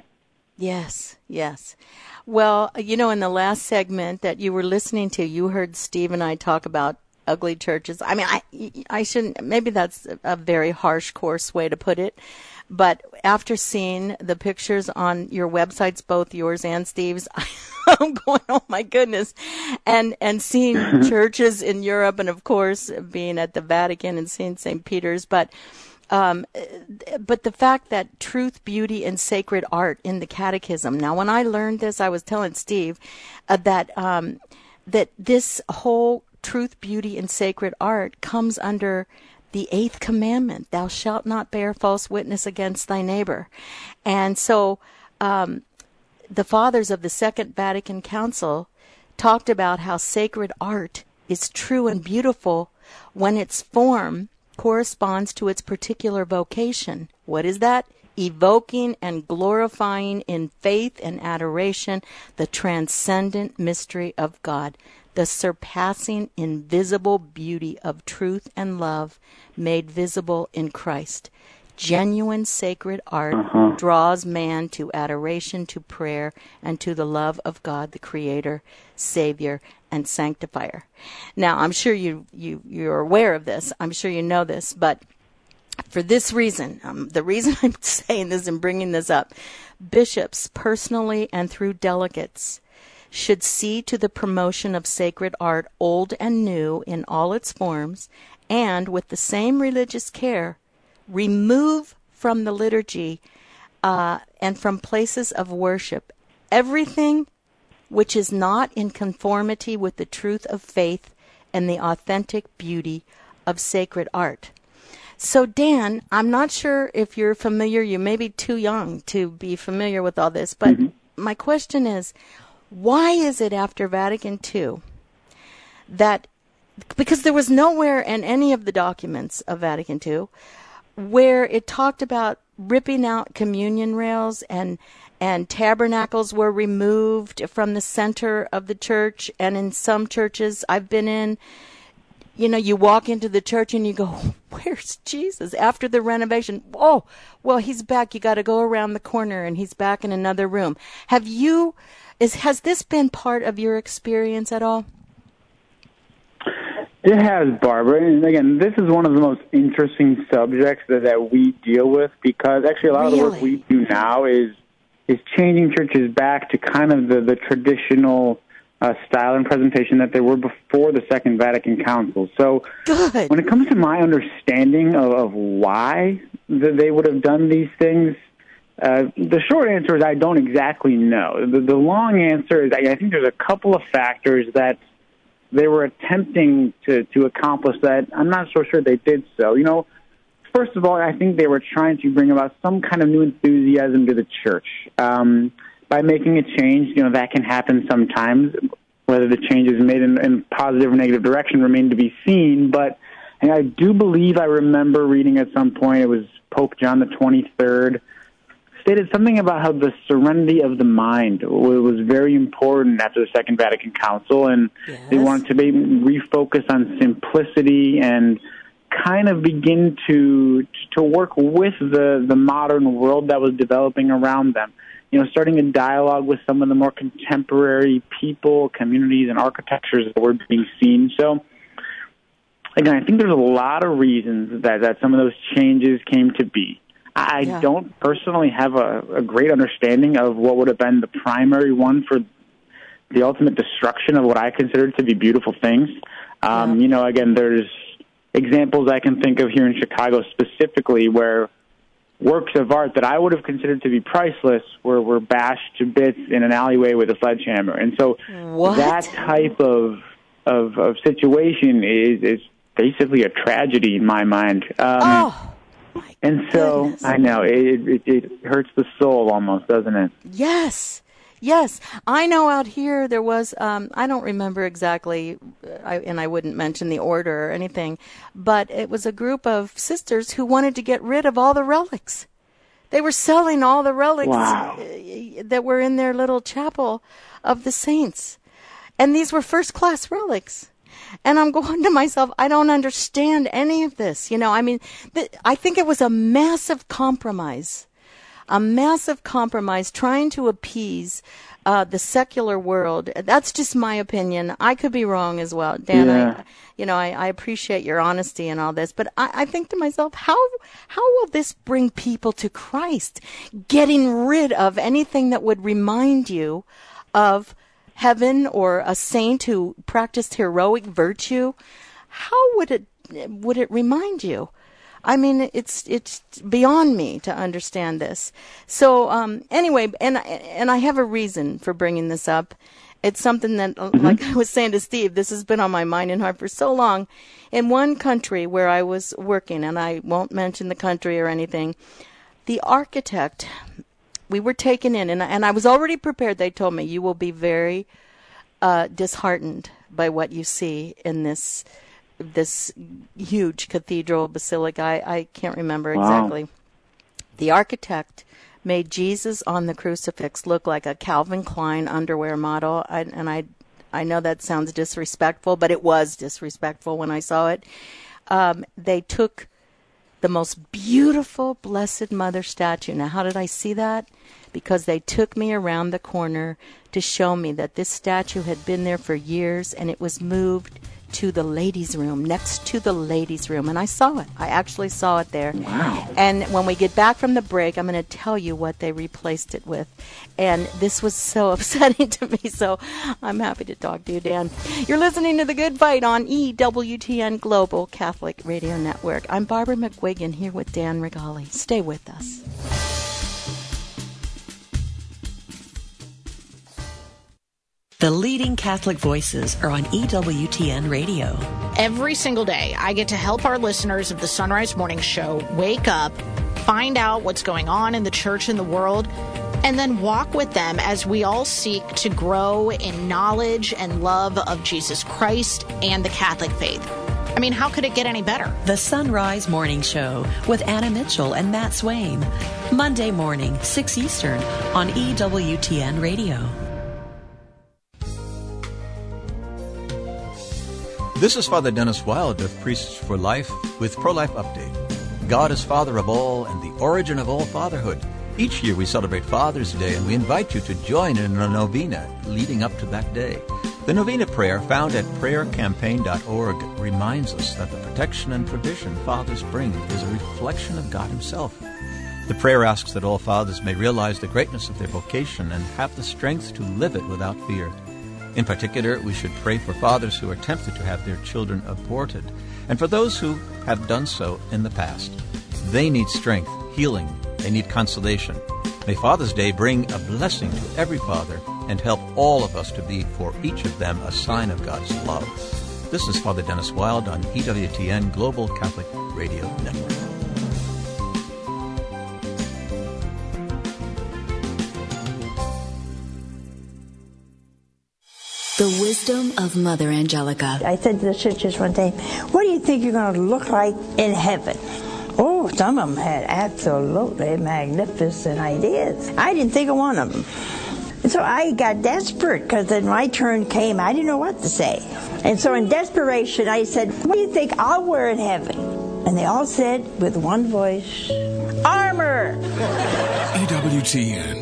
Yes, yes. Well, you know, in the last segment that you were listening to, you heard Steve and I talk about ugly churches. I mean, I I shouldn't, maybe that's a very harsh, coarse way to put it. But after seeing the pictures on your websites, both yours and Steve's, I'm going, oh my goodness. And, and seeing churches in Europe and of course being at the Vatican and seeing Saint Peter's. But, um, but the fact that truth, beauty, and sacred art in the catechism. Now, when I learned this, I was telling Steve uh, that, um, that this whole truth, beauty, and sacred art comes under the eighth commandment, thou shalt not bear false witness against thy neighbor. And so um, the fathers of the Second Vatican Council talked about how sacred art is true and beautiful when its form corresponds to its particular vocation. What is that? Evoking and glorifying in faith and adoration the transcendent mystery of God, the surpassing invisible beauty of truth and love made visible in Christ. Genuine sacred art uh-huh. draws man to adoration, to prayer, and to the love of God, the Creator, Savior, and Sanctifier. Now, I'm sure you, you, you're aware of this. I'm sure you know this, but for this reason, um, the reason I'm saying this and bringing this up, bishops, personally and through delegates, should see to the promotion of sacred art, old and new, in all its forms, and with the same religious care, remove from the liturgy uh, and from places of worship everything which is not in conformity with the truth of faith and the authentic beauty of sacred art. So, Dan, I'm not sure if you're familiar, you may be too young to be familiar with all this, but mm-hmm. my question is, why is it after Vatican Two that, because there was nowhere in any of the documents of Vatican Two where it talked about ripping out communion rails and and tabernacles were removed from the center of the church, and in some churches I've been in, you know, you walk into the church and you go, where's Jesus? After the renovation, oh, well, he's back. You got to go around the corner and he's back in another room. Have you... Is, has this been part of your experience at all? It has, Barbara. And again, this is one of the most interesting subjects that, that we deal with, because actually a lot really? of the work we do now is is changing churches back to kind of the, the traditional uh, style and presentation that they were before the Second Vatican Council. So Good. when it comes to my understanding of, of why the, they would have done these things, Uh, the short answer is I don't exactly know. The, the long answer is I, I think there's a couple of factors that they were attempting to, to accomplish that I'm not so sure they did so. You know, first of all, I think they were trying to bring about some kind of new enthusiasm to the church. Um, by making a change, you know, that can happen sometimes. Whether the change is made in, in positive or negative direction remain to be seen. But and I do believe I remember reading at some point, it was Pope John the twenty-third, stated something about how the serenity of the mind was very important after the Second Vatican Council, and yes. they wanted to maybe refocus on simplicity and kind of begin to to work with the, the modern world that was developing around them. you know, starting a dialogue with some of the more contemporary people, communities, and architectures that were being seen. So, again, I think there's a lot of reasons that, that some of those changes came to be. I yeah. don't personally have a, a great understanding of what would have been the primary one for the ultimate destruction of what I consider to be beautiful things. Um, yeah. You know, again, there's examples I can think of here in Chicago specifically where works of art that I would have considered to be priceless were, were bashed to bits in an alleyway with a sledgehammer. And so what? that type of, of of situation is, is basically a tragedy in my mind. Um, oh. And so, Goodness. I know, it, it it hurts the soul almost, doesn't it? Yes, yes. I know out here there was, um, I don't remember exactly, I, and I wouldn't mention the order or anything, but it was a group of sisters who wanted to get rid of all the relics. They were selling all the relics wow. that were in their little chapel of the saints. And these were first-class relics. And I'm going to myself, I don't understand any of this. You know, I mean, th- I think it was a massive compromise, a massive compromise trying to appease uh, the secular world. That's just my opinion. I could be wrong as well. Dan, yeah. I, you know, I, I appreciate your honesty and all this, but I, I think to myself, how how will this bring people to Christ? Getting rid of anything that would remind you of heaven or a saint who practiced heroic virtue, how would it would it remind you? I mean, it's it's beyond me to understand this. So um, anyway, and and I have a reason for bringing this up. It's something that, mm-hmm. like I was saying to Steve, this has been on my mind and heart for so long. In one country where I was working, and I won't mention the country or anything, the architect. We were taken in, and, and I was already prepared. They told me, you will be very uh, disheartened by what you see in this this huge cathedral basilica. I, I can't remember wow. exactly. The architect made Jesus on the crucifix look like a Calvin Klein underwear model, I, and I, I know that sounds disrespectful, but it was disrespectful when I saw it. Um, they took the most beautiful Blessed Mother statue. Now, how did I see that? Because they took me around the corner to show me that this statue had been there for years, and it was moved to the ladies' room, next to the ladies' room. And I saw it. I actually saw it there. Wow. And when we get back from the break, I'm going to tell you what they replaced it with. And this was so upsetting to me, so I'm happy to talk to you, Dan. You're listening to The Good Fight on E W T N Global Catholic Radio Network. I'm Barbara McGuigan here with Dan Rigali. Stay with us. The leading Catholic voices are on E W T N Radio. Every single day, I get to help our listeners of the Sunrise Morning Show wake up, find out what's going on in the church and the world, and then walk with them as we all seek to grow in knowledge and love of Jesus Christ and the Catholic faith. I mean, how could it get any better? The Sunrise Morning Show with Anna Mitchell and Matt Swaim. Monday morning, six Eastern on E W T N Radio. This is Father Dennis Wild of Priests for Life with Pro-Life Update. God is Father of all and the origin of all fatherhood. Each year we celebrate Father's Day, and we invite you to join in a novena leading up to that day. The novena prayer, found at prayer campaign dot org, reminds us that the protection and provision fathers bring is a reflection of God Himself. The prayer asks that all fathers may realize the greatness of their vocation and have the strength to live it without fear. In particular, we should pray for fathers who are tempted to have their children aborted, and for those who have done so in the past. They need strength, healing, they need consolation. May Father's Day bring a blessing to every father and help all of us to be, for each of them, a sign of God's love. This is Father Dennis Wild on E W T N Global Catholic Radio Network. The wisdom of Mother Angelica. I said to the sisters one day, what do you think you're going to look like in heaven? Oh, some of them had absolutely magnificent ideas. I didn't think of one of them. And so I got desperate, because then my turn came. I didn't know what to say. And so in desperation, I said, what do you think I'll wear in heaven? And they all said with one voice, armor! E W T N,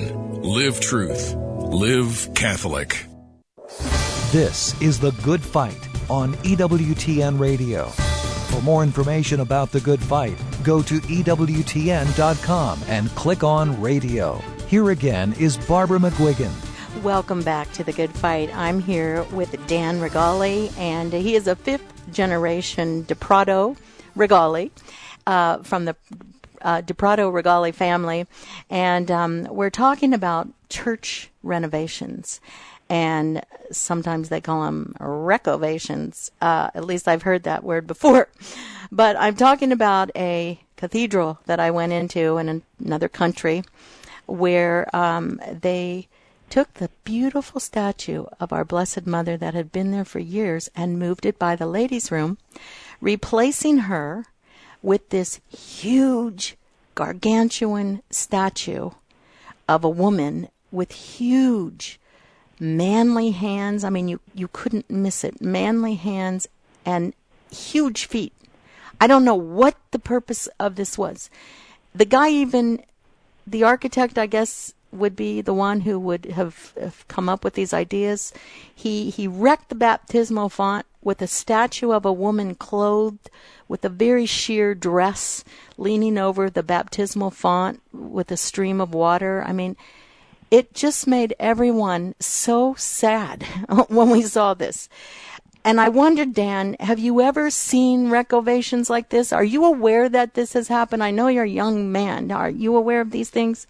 Live truth. Live Catholic. This is The Good Fight on E W T N Radio. For more information about The Good Fight, go to E W T N dot com and click on Radio. Here again is Barbara McGuigan. Welcome back to The Good Fight. I'm here with Dan Regali, and he is a fifth-generation DePrado Regali uh, from the uh, DePrado Regali family, and um, we're talking about church renovations, and sometimes they call them recovations. Uh, at least I've heard that word before. But I'm talking about a cathedral that I went into in another country where um, they took the beautiful statue of our Blessed Mother that had been there for years and moved it by the ladies' room, replacing her with this huge, gargantuan statue of a woman with huge, manly hands. I mean, you, you couldn't miss it. Manly hands and huge feet. I don't know what the purpose of this was. The guy even, the architect, I guess, would be the one who would have, have come up with these ideas. He he wrecked the baptismal font with a statue of a woman clothed with a very sheer dress, leaning over the baptismal font with a stream of water. I mean, it just made everyone so sad when we saw this. And I wondered, Dan, have you ever seen recovations like this? Are you aware that this has happened? I know you're a young man. Are you aware of these things?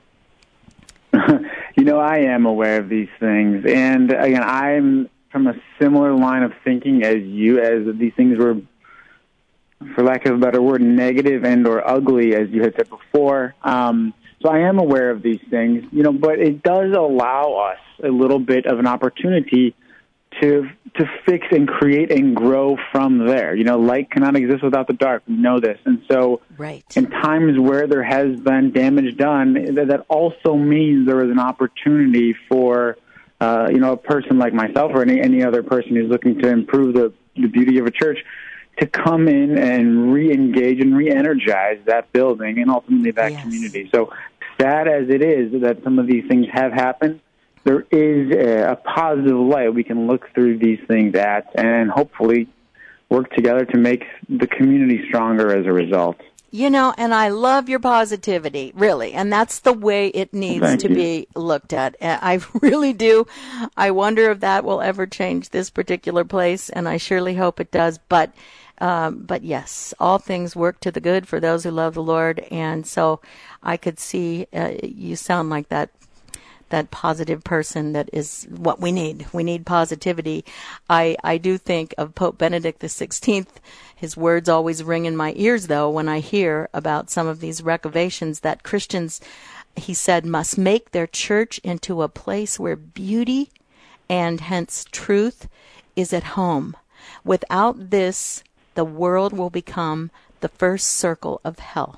You know, I am aware of these things. And again, I'm from a similar line of thinking as you, as these things were, for lack of a better word, negative and or ugly, as you had said before. Um, so I am aware of these things, you know, but it does allow us a little bit of an opportunity to to fix and create and grow from there. You know, light cannot exist without the dark. We know this. And so right. in times where there has been damage done, that, that also means there is an opportunity for, uh, you know, a person like myself or any, any other person who's looking to improve the, the beauty of a church to come in and re-engage and re-energize that building and ultimately that yes. community. So sad as it is that some of these things have happened, there is a, a positive light we can look through these things at and hopefully work together to make the community stronger as a result. You know, and I love your positivity, really, and that's the way it needs Thank to you. be looked at. I really do. I wonder if that will ever change this particular place, and I surely hope it does. But, um, but yes, all things work to the good for those who love the Lord, and so I could see uh, you sound like that. that positive person that is what we need. We need positivity. I, I do think of Pope Benedict the sixteenth. His words always ring in my ears, though, when I hear about some of these recovations that Christians, he said, must make their church into a place where beauty and hence truth is at home. Without this, the world will become the first circle of hell.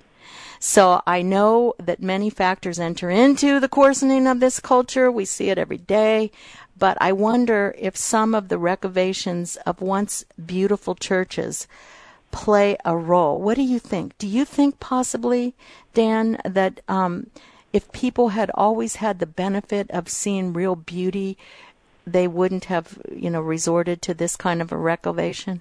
So I know that many factors enter into the coarsening of this culture. We see it every day. But I wonder if some of the recovations of once beautiful churches play a role. What do you think? Do you think possibly, Dan, that um, if people had always had the benefit of seeing real beauty, they wouldn't have, you know, resorted to this kind of a recovation?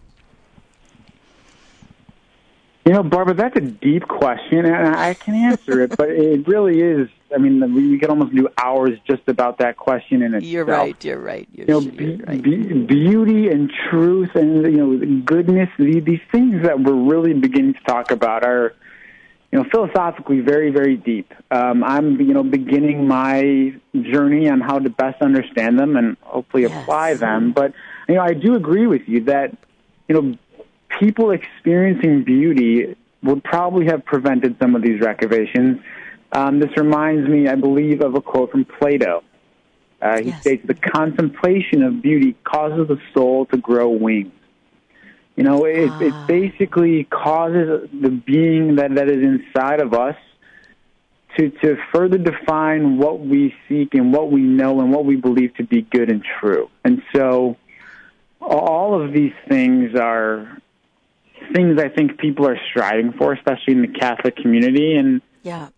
You know, Barbara, that's a deep question, and I can answer it, but it really is. I mean, we could almost do hours just about that question in itself. You're right, you're right. You're, you know, you're be, right. Be, beauty and truth and, you know, goodness, these, these things that we're really beginning to talk about are, you know, philosophically very, very deep. Um, I'm, you know, beginning my journey on how to best understand them and hopefully yes. apply them. But, you know, I do agree with you that, you know, people experiencing beauty would probably have prevented some of these recovations. Um, this reminds me, I believe, of a quote from Plato. Uh, he yes. states, the contemplation of beauty causes the soul to grow wings. You know, it, ah. it basically causes the being that, that is inside of us to, to further define what we seek and what we know and what we believe to be good and true. And so all of these things are things I think people are striving for, especially in the Catholic community. And yeah.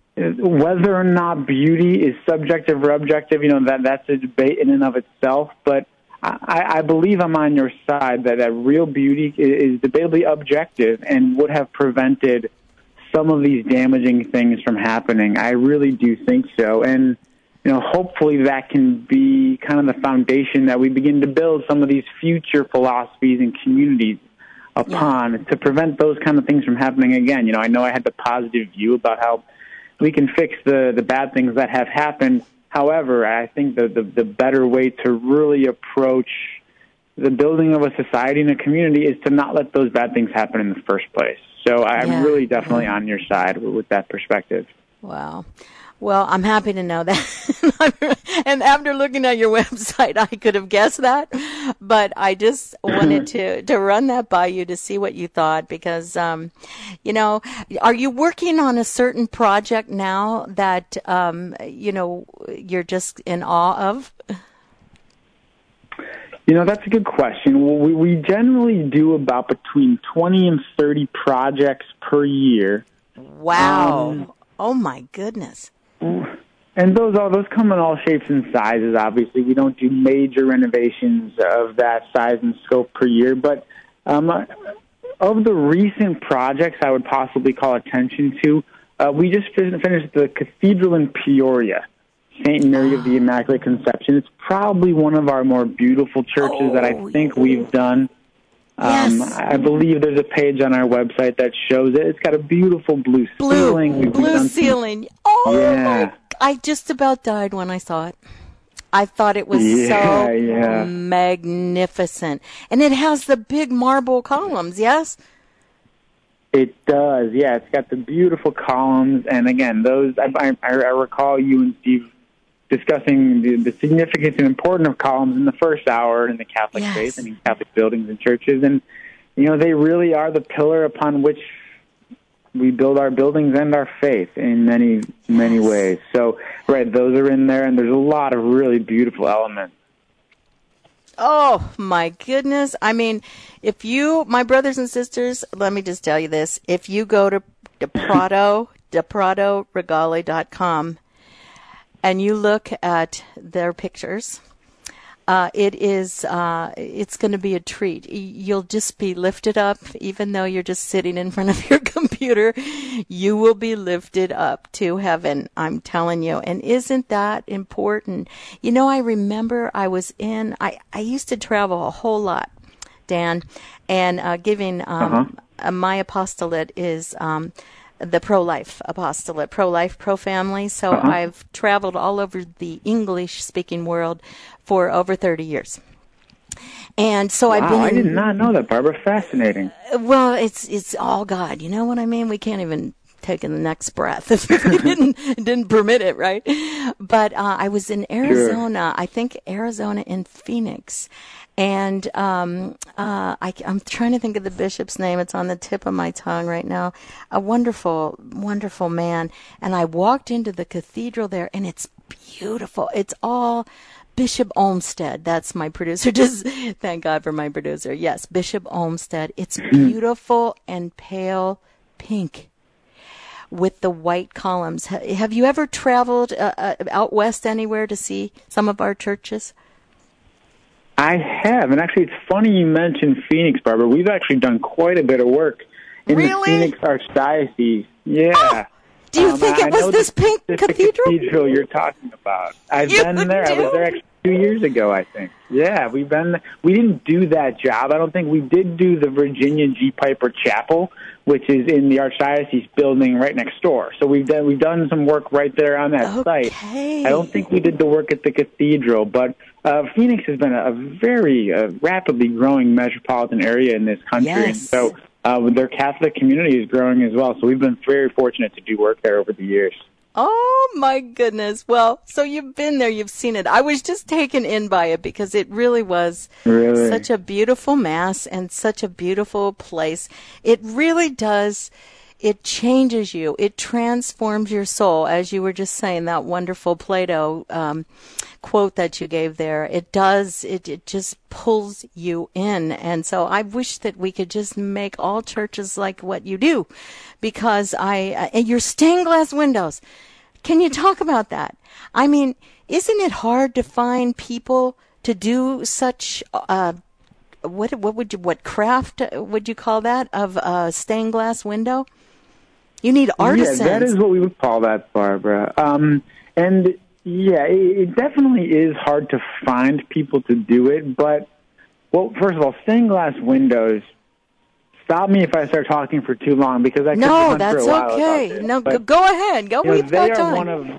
whether or not beauty is subjective or objective, you know, that that's a debate in and of itself. But I, I believe I'm on your side that, that real beauty is debatably objective and would have prevented some of these damaging things from happening. I really do think so. And, you know, hopefully that can be kind of the foundation that we begin to build some of these future philosophies and communities upon, yeah, to prevent those kind of things from happening again. You know, I know I had the positive view about how we can fix the, the bad things that have happened. However, I think the, the, the better way to really approach the building of a society and a community is to not let those bad things happen in the first place. So I'm yeah. really definitely on your side with, with that perspective. Wow. Well, I'm happy to know that. And after looking at your website, I could have guessed that. But I just wanted to, to run that by you to see what you thought because, um, you know, are you working on a certain project now that, um, you know, you're just in awe of? You know, that's a good question. Well, we, we generally do about between twenty and thirty projects per year. Wow. Um, oh, my goodness. And those all those come in all shapes and sizes, obviously. We don't do major renovations of that size and scope per year. But um, of the recent projects I would possibly call attention to, uh, we just finished the Cathedral in Peoria, Saint Mary of the Immaculate Conception. It's probably one of our more beautiful churches oh, that I think yeah. we've done. Um, yes. I believe there's a page on our website that shows it. It's got a beautiful blue, blue ceiling. We've blue ceiling. Some... Oh, yeah. my, I just about died when I saw it. I thought it was yeah, so yeah. magnificent. And it has the big marble columns, yes? It does, yeah. It's got the beautiful columns. And, again, those I, I, I recall you and Steve discussing the, the significance and importance of columns in the first hour in the Catholic yes. faith and in Catholic buildings and churches. And, you know, they really are the pillar upon which we build our buildings and our faith in many, many yes. ways. So, right, those are in there, and there's a lot of really beautiful elements. Oh, my goodness. I mean, if you, my brothers and sisters, let me just tell you this. If you go to De Prado, de prado regale dot com, and you look at their pictures, uh, it is, uh, it's going to be a treat. You'll just be lifted up, even though you're just sitting in front of your computer. You will be lifted up to heaven, I'm telling you. And isn't that important? You know, I remember I was in, I, I used to travel a whole lot, Dan, and uh, giving, um, uh-huh. uh, my apostolate is, um, the pro-life apostolate, pro-life, pro-family. So uh-huh. I've traveled all over the English-speaking world for over thirty years. And so wow, I've been... I did not know that, Barbara. Fascinating. Well, it's it's all God. You know what I mean? We can't even take in the next breath if we didn't, didn't permit it, right? But uh, I was in Arizona, sure. I think Arizona in Phoenix. And um, uh, I, I'm trying to think of the bishop's name. It's on the tip of my tongue right now. A wonderful, wonderful man. And I walked into the cathedral there, and it's beautiful. It's all Bishop Olmsted. That's my producer. Just thank God for my producer. Yes, Bishop Olmsted. It's beautiful and pale pink with the white columns. Have you ever traveled uh, uh, out west anywhere to see some of our churches? I have, and actually it's funny you mentioned Phoenix, Barbara. We've actually done quite a bit of work in really? the Phoenix Archdiocese. Yeah. Oh, do you um, think it I was this pink cathedral? cathedral you're talking about. I've you been there. Do? I was there actually two years ago, I think. Yeah, we've been. We didn't do that job. I don't think we did do the Virginia G. Piper Chapel, which is in the Archdiocese building right next door. So we've done we've done some work right there on that okay. site. I don't think we did the work at the cathedral, but uh, Phoenix has been a, a very uh, rapidly growing metropolitan area in this country, yes. and so uh, their Catholic community is growing as well. So we've been very fortunate to do work there over the years. Oh, my goodness. Well, so you've been there, you've seen it. I was just taken in by it because it really was really? such a beautiful mass and such a beautiful place. It really does, it changes you. It transforms your soul, as you were just saying, that wonderful Plato um, quote that you gave there. It does, it, it just pulls you in. And so I wish that we could just make all churches like what you do, because I, uh, and your stained glass windows. Can you talk about that? I mean, isn't it hard to find people to do such, uh, what, what would you, what craft would you call that, of a stained glass window? You need artisans. Yeah, that is what we would call that, Barbara. Um, and, yeah, it, it definitely is hard to find people to do it. But, well, first of all, stained glass windows, stop me if I start talking for too long, because I could No, run that's for a while okay. about this. No, but, go ahead. Go. You know, We've they got are time. one of,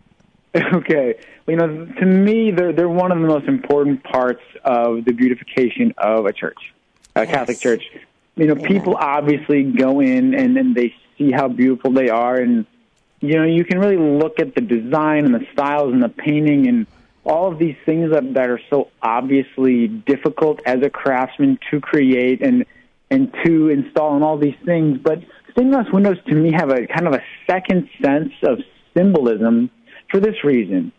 okay. You know, to me, they're, they're one of the most important parts of the beautification of a church, a Yes. Catholic church. You know, Amen. people obviously go in and then they see how beautiful they are, and you know, you can really look at the design and the styles and the painting and all of these things that, that are so obviously difficult as a craftsman to create and and to install and all these things. But stained glass windows to me have a kind of a second sense of symbolism for this reason.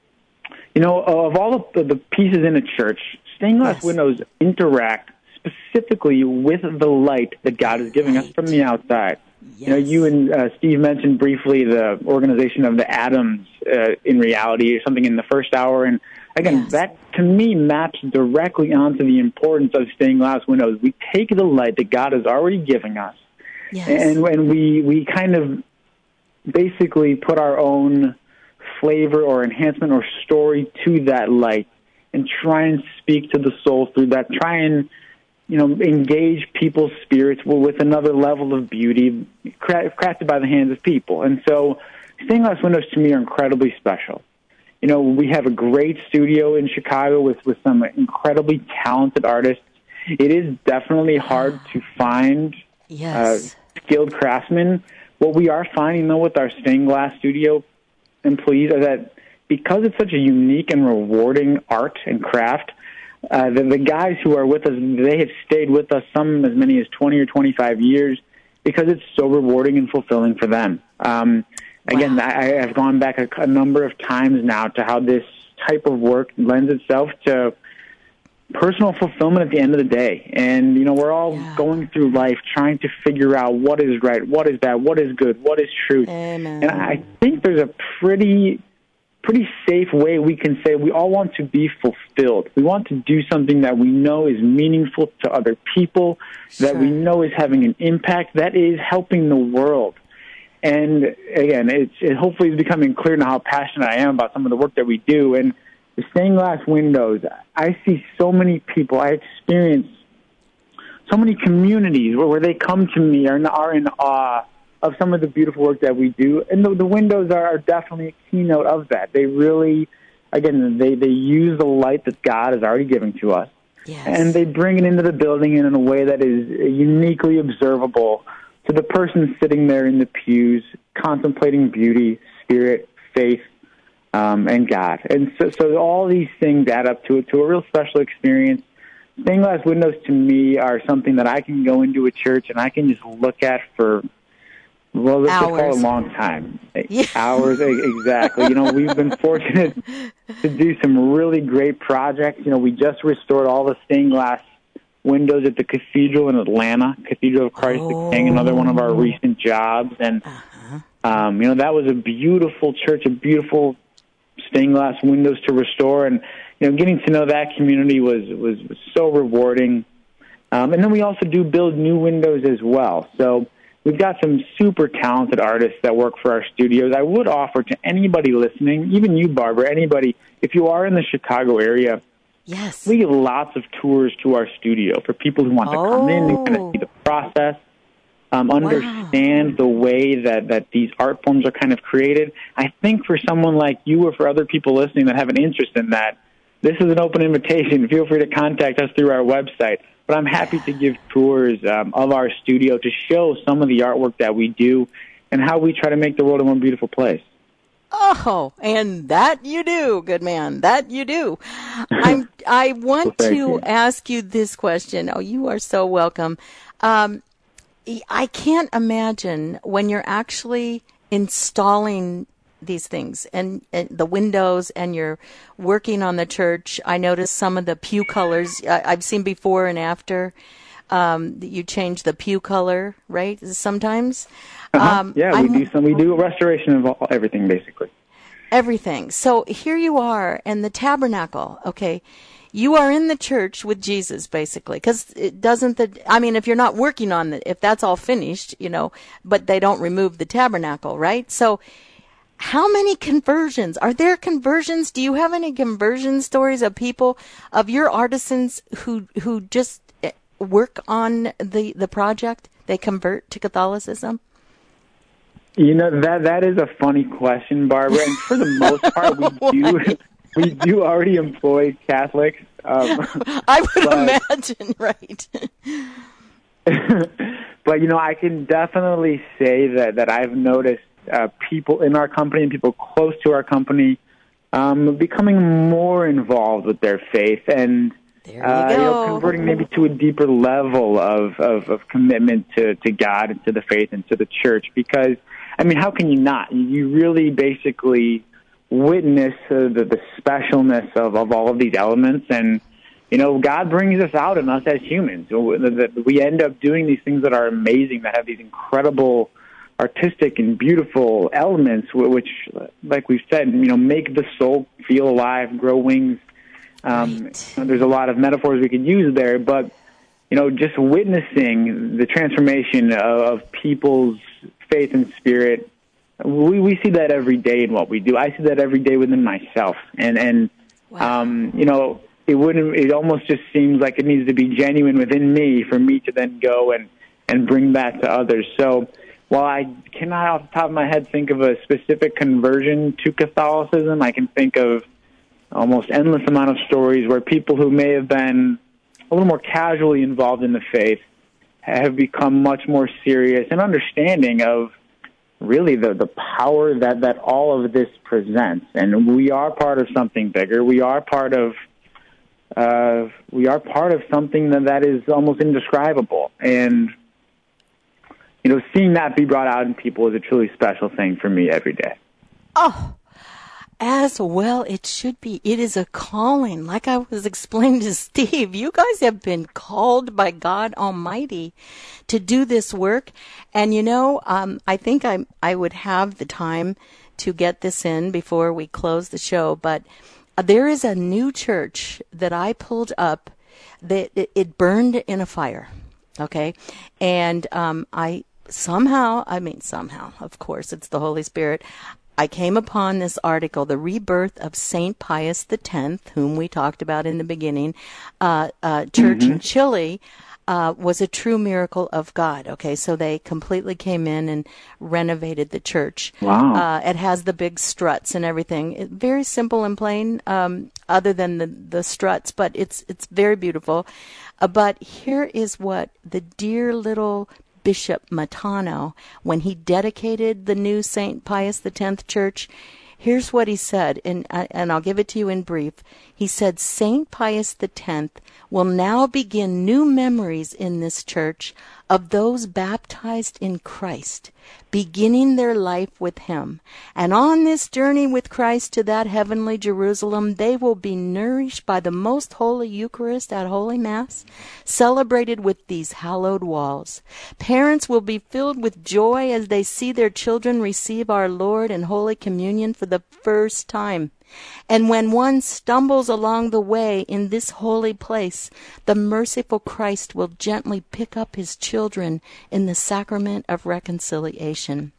You know, of all of the pieces in a church, stained glass Yes. windows interact specifically with the light that God is giving us from the outside. Yes. You know, you and uh, Steve mentioned briefly the organization of the atoms uh, in reality, or something in the first hour. And again, Yes. that to me maps directly onto the importance of stained glass windows. We take the light that God is already giving us, Yes. and, and we, we kind of basically put our own flavor or enhancement or story to that light and try and speak to the soul through that. Try and, you know, engage people's spirits with another level of beauty crafted by the hands of people. And so stained glass windows to me are incredibly special. You know, we have a great studio in Chicago with, with some incredibly talented artists. It is definitely hard to find Yes. uh, skilled craftsmen. What we are finding, though, with our stained glass studio employees are that because it's such a unique and rewarding art and craft, uh, the, the guys who are with us, they have stayed with us, some as many as twenty or twenty-five years, because it's so rewarding and fulfilling for them. Um, again, Wow. I, I have gone back a, a number of times now to how this type of work lends itself to personal fulfillment at the end of the day. And, you know, we're all Yeah. going through life trying to figure out what is right, what is bad, what is good, what is truth. Amen. And I think there's a pretty pretty safe way we can say we all want to be fulfilled. We want to do something that we know is meaningful to other people, that we know is having an impact, that is helping the world. And again, it's, it hopefully is becoming clear now how passionate I am about some of the work that we do. And the stained glass windows, I see so many people, I experience so many communities where, where they come to me and are in awe of some of the beautiful work that we do. And the, the windows are, are definitely a keynote of that. They really, again, they, they use the light that God has already given to us. Yes. And they bring it into the building in a way that is uniquely observable to the person sitting there in the pews, contemplating beauty, spirit, faith, um, and God. And so, so all these things add up to, to a real special experience. Stained glass windows to me are something that I can go into a church and I can just look at for, well, let's just call it a long time. Yeah. Hours, exactly. You know, we've been fortunate to do some really great projects. You know, we just restored all the stained glass windows at the cathedral in Atlanta, Cathedral of Christ Oh. the King, another one of our recent jobs. And, Uh-huh. um, you know, that was a beautiful church, a beautiful stained glass windows to restore. And, you know, getting to know that community was, was, was so rewarding. Um, and then we also do build new windows as well. So we've got some super talented artists that work for our studios. I would offer to anybody listening, even you, Barbara, anybody, if you are in the Chicago area, yes, we give lots of tours to our studio for people who want to come in and kind Oh. of see the process, um, understand the way that, that these art forms are kind of created. I think for someone like you or for other people listening that have an interest in that, this is an open invitation. Feel free to contact us through our website. But I'm happy to give tours um, of our studio to show some of the artwork that we do and how we try to make the world a more beautiful place. Oh, and that you do, good man. That you do. I'm, I want Well, thank to you. ask you this question. Oh, you are so welcome. Um, I can't imagine when you're actually installing these things and, and the windows and you're working on the church. I noticed some of the pew colors. I, I've seen before and after. Um, you change the pew color, right? Sometimes. Uh-huh. Um, yeah, we I'm, do some. We do a restoration of all, everything, basically. Everything. So here you are in the tabernacle. Okay. You are in the church with Jesus, basically, because it doesn't, the, I mean, if you're not working on it, if that's all finished, you know, but they don't remove the tabernacle, right? So how many conversions? Are there conversions? Do you have any conversion stories of people, of your artisans who, who just work on the, the project? They convert to Catholicism? You know, that that is a funny question, Barbara, and for the most part, we do we do already employ Catholics. Um, I would but, imagine, right? But, you know, I can definitely say that, that I've noticed uh, people in our company and people close to our company um, becoming more involved with their faith and there you, uh, go. you know, converting maybe to a deeper level of, of, of commitment to, to God and to the faith and to the church. Because, I mean, how can you not? You really basically witness uh, the, the specialness of, of all of these elements. And, you know, God brings us out in us as humans. We end up doing these things that are amazing, that have these incredible artistic and beautiful elements, which, like we've said, you know, make the soul feel alive, grow wings. Um, right. There's a lot of metaphors we could use there, but, you know, just witnessing the transformation of, of people's faith and spirit, we, we see that every day in what we do. I see that every day within myself. And, and wow. um, you know, it wouldn't, it almost just seems like it needs to be genuine within me for me to then go and, and bring that to others. So while I cannot off the top of my head think of a specific conversion to Catholicism, I can think of almost endless amount of stories where people who may have been a little more casually involved in the faith have become much more serious and understanding of really the, the power that, that all of this presents. And we are part of something bigger. We are part of uh, we are part of something that, that is almost indescribable. And, you know, seeing that be brought out in people is a truly special thing for me every day. Oh, as well it should be. It is a calling. Like I was explaining to Steve, you guys have been called by God Almighty to do this work. And, you know, um, I think I I would have the time to get this in before we close the show. But uh, there is a new church that I pulled up that it, it burned in a fire. Okay. And um, I somehow, I mean, somehow, of course, it's the Holy Spirit. I came upon this article, The Rebirth of Saint Pius the Tenth, whom we talked about in the beginning. Uh, uh, church mm-hmm. in Chile uh, was a true miracle of God. Okay, so they completely came in and renovated the church. Wow. Uh, it has the big struts and everything. It, very simple and plain, um, other than the, the struts, but it's, it's very beautiful. Uh, but here is what the dear little Bishop Matano, when he dedicated the new Saint Pius the Tenth church, here's what he said, and, and I'll give it to you in brief. He said, Saint Pius the Tenth will now begin new memories in this church of those baptized in Christ, beginning their life with him. And on this journey with Christ to that heavenly Jerusalem, they will be nourished by the most holy Eucharist at Holy Mass, celebrated with these hallowed walls. Parents will be filled with joy as they see their children receive our Lord in Holy Communion for the first time. And when one stumbles along the way in this holy place, the merciful Christ will gently pick up his children in the sacrament of reconciliation.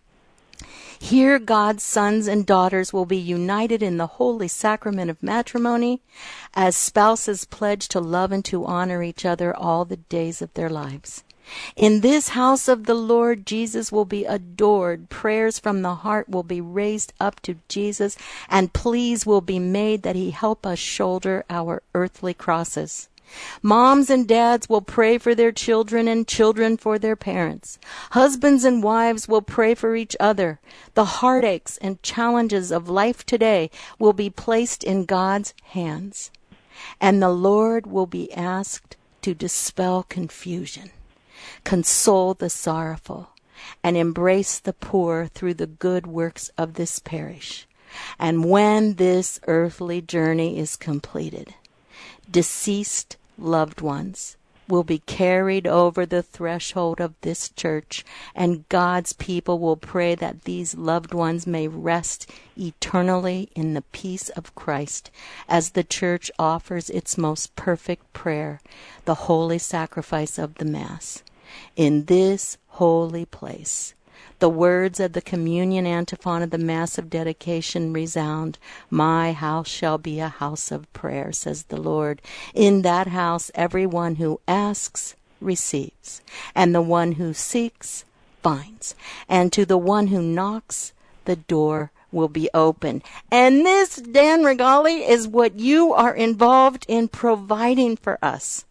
Here God's sons and daughters will be united in the holy sacrament of matrimony as spouses pledge to love and to honor each other all the days of their lives. In this house of the Lord, Jesus will be adored. Prayers from the heart will be raised up to Jesus, and pleas will be made that he help us shoulder our earthly crosses. Moms and dads will pray for their children and children for their parents. Husbands and wives will pray for each other. The heartaches and challenges of life today will be placed in God's hands, and the Lord will be asked to dispel confusion. console the sorrowful, and embrace the poor through the good works of this parish. And when this earthly journey is completed, deceased loved ones will be carried over the threshold of this church, and God's people will pray that these loved ones may rest eternally in the peace of Christ as the church offers its most perfect prayer, the holy sacrifice of the Mass. In this holy place, the words of the communion antiphon of the Mass of dedication resound, "My house shall be a house of prayer," says the Lord. In that house, everyone who asks receives, and the one who seeks finds, and to the one who knocks, the door will be open. And this, Dan Regali, is what you are involved in providing for us.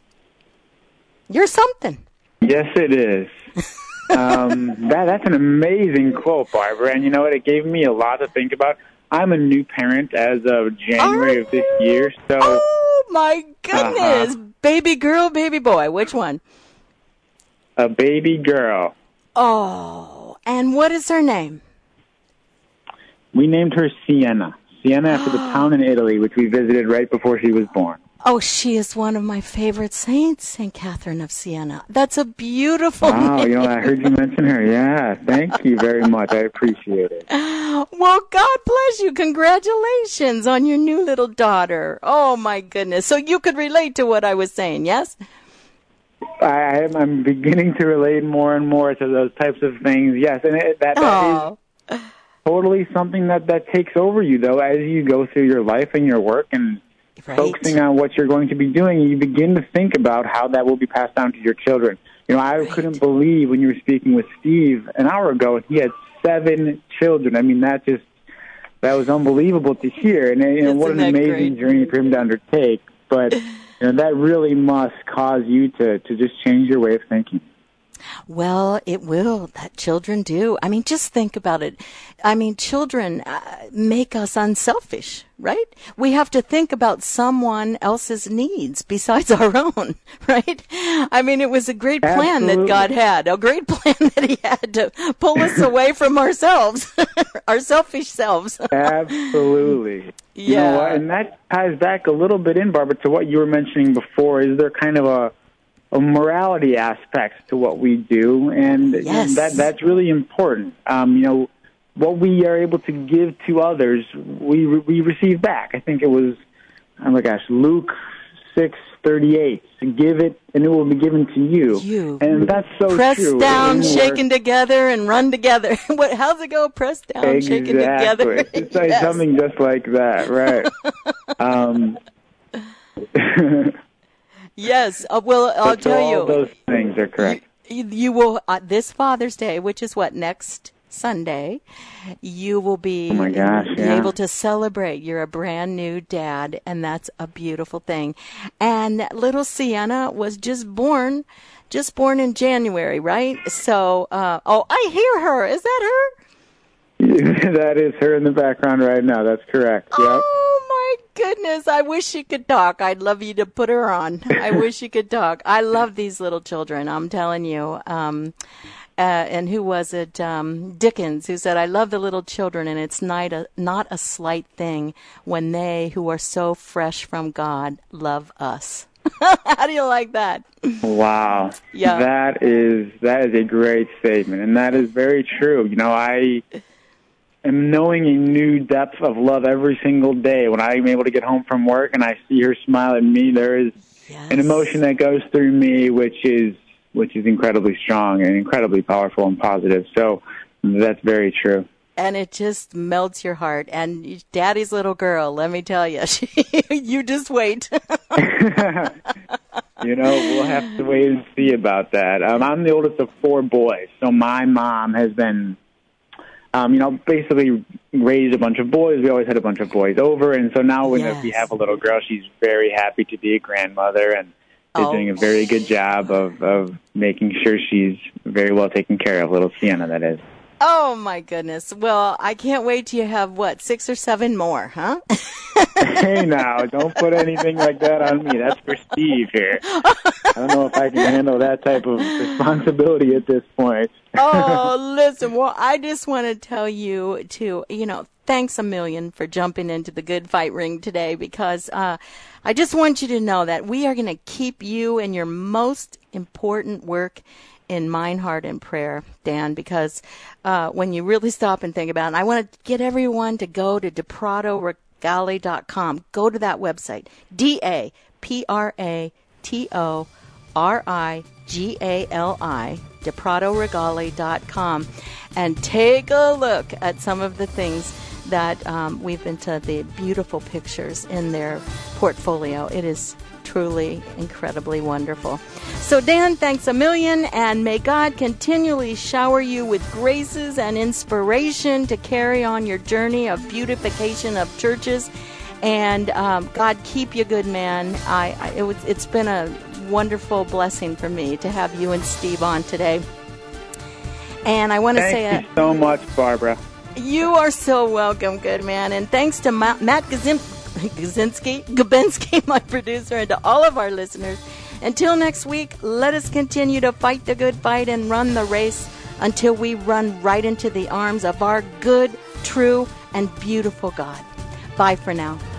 You're something. Yes, it is. um, that that's an amazing quote, Barbara. And you know what? It gave me a lot to think about. I'm a new parent as of January of this year. So, oh my goodness, uh-huh. Baby girl, baby boy, which one? A baby girl. Oh, and what is her name? We named her Sienna. Sienna after the town in Italy, which we visited right before she was born. Oh, she is one of my favorite saints, Saint Catherine of Siena. That's a beautiful Wow, name. you know, I heard you mention her. Yeah, thank you very much. I appreciate it. Well, God bless you. Congratulations on your new little daughter. Oh, my goodness. So you could relate to what I was saying, yes? I, I'm beginning to relate more and more to those types of things. Yes, and it, that, that is totally something that, that takes over you, though, as you go through your life and your work and Right. focusing on what you're going to be doing, you begin to think about how that will be passed down to your children. You know, I right. couldn't believe when you were speaking with Steve an hour ago, he had seven children. I mean, that just, that was unbelievable to hear. And, you know, what an amazing great? journey for him to undertake. But, you know, that really must cause you to, to just change your way of thinking. Well, it will. That children do. I mean, just think about it. I mean, children uh, make us unselfish, right? We have to think about someone else's needs besides our own, right? I mean, it was a great plan Absolutely. that God had, a great plan that he had to pull us away from ourselves, our selfish selves. Absolutely. Yeah. You know what? And that ties back a little bit in, Barbara, to what you were mentioning before. Is there kind of a A morality aspects to what we do, and yes. that that's really important. Um, you know, what we are able to give to others, we we receive back. I think it was, oh my gosh, Luke six thirty eight. Give it, and it will be given to you. You and that's so Pressed true. down, shaken together, and run together. What? How's it go? Pressed down, exactly. shaken together. It's like yes. something just like that, right? um. Yes, uh, well, I'll but tell all you. All those things are correct. You, you will, uh, this Father's Day, which is what, next Sunday, you will be oh my gosh, yeah. able to celebrate. You're a brand new dad, and that's a beautiful thing. And little Sienna was just born, just born in January, right? So, uh, oh, I hear her. Is that her? That is her in the background right now. That's correct. Yep. Oh, my goodness. I wish she could talk. I'd love you to put her on. I wish she could talk. I love these little children. I'm telling you. Um, uh, and who was it? Um, Dickens, who said, I love the little children, and it's not a, not a slight thing when they who are so fresh from God love us. How do you like that? Wow. Yeah. That is, that is a great statement, and that is very true. You know, I am knowing a new depth of love every single day. When I'm able to get home from work and I see her smile at me, there is yes. an emotion that goes through me, which is which is incredibly strong and incredibly powerful and positive. So that's very true. And it just melts your heart. And Daddy's little girl, let me tell you, she, you just wait. You know, we'll have to wait and see about that. Um, I'm the oldest of four boys, so my mom has been, um, you know, basically raised a bunch of boys. We always had a bunch of boys over, and so now when yes. we have a little girl, she's very happy to be a grandmother and is oh. doing a very good job of, of making sure she's very well taken care of, little Sienna, that is. Oh, my goodness. Well, I can't wait till you have, what, six or seven more, huh? Hey, now, don't put anything like that on me. That's for Steve here. I don't know if I can handle that type of responsibility at this point. Oh, listen, well, I just want to tell you to, you know, thanks a million for jumping into the Good Fight ring today, because uh, I just want you to know that we are going to keep you in your most important work in mind, heart, and prayer, Dan, because uh, when you really stop and think about it, and I want to get everyone to go to deprato regali dot com. Go to that website, D A P R A T O R I G A L I, deprato regali dot com, and take a look at some of the things that um, we've been to, the beautiful pictures in their portfolio. It is truly incredibly wonderful. So, Dan, thanks a million, and may God continually shower you with graces and inspiration to carry on your journey of beautification of churches. And um, God keep you, good man. I, I it was, it's been a wonderful blessing for me to have you and Steve on today. And I want to say, thank you so much, Barbara. You are so welcome, good man. And thanks to Ma- Matt Gazim- Gazinski, Gabinski, my producer, and to all of our listeners. Until next week, let us continue to fight the good fight and run the race until we run right into the arms of our good, true, and beautiful God. Bye for now.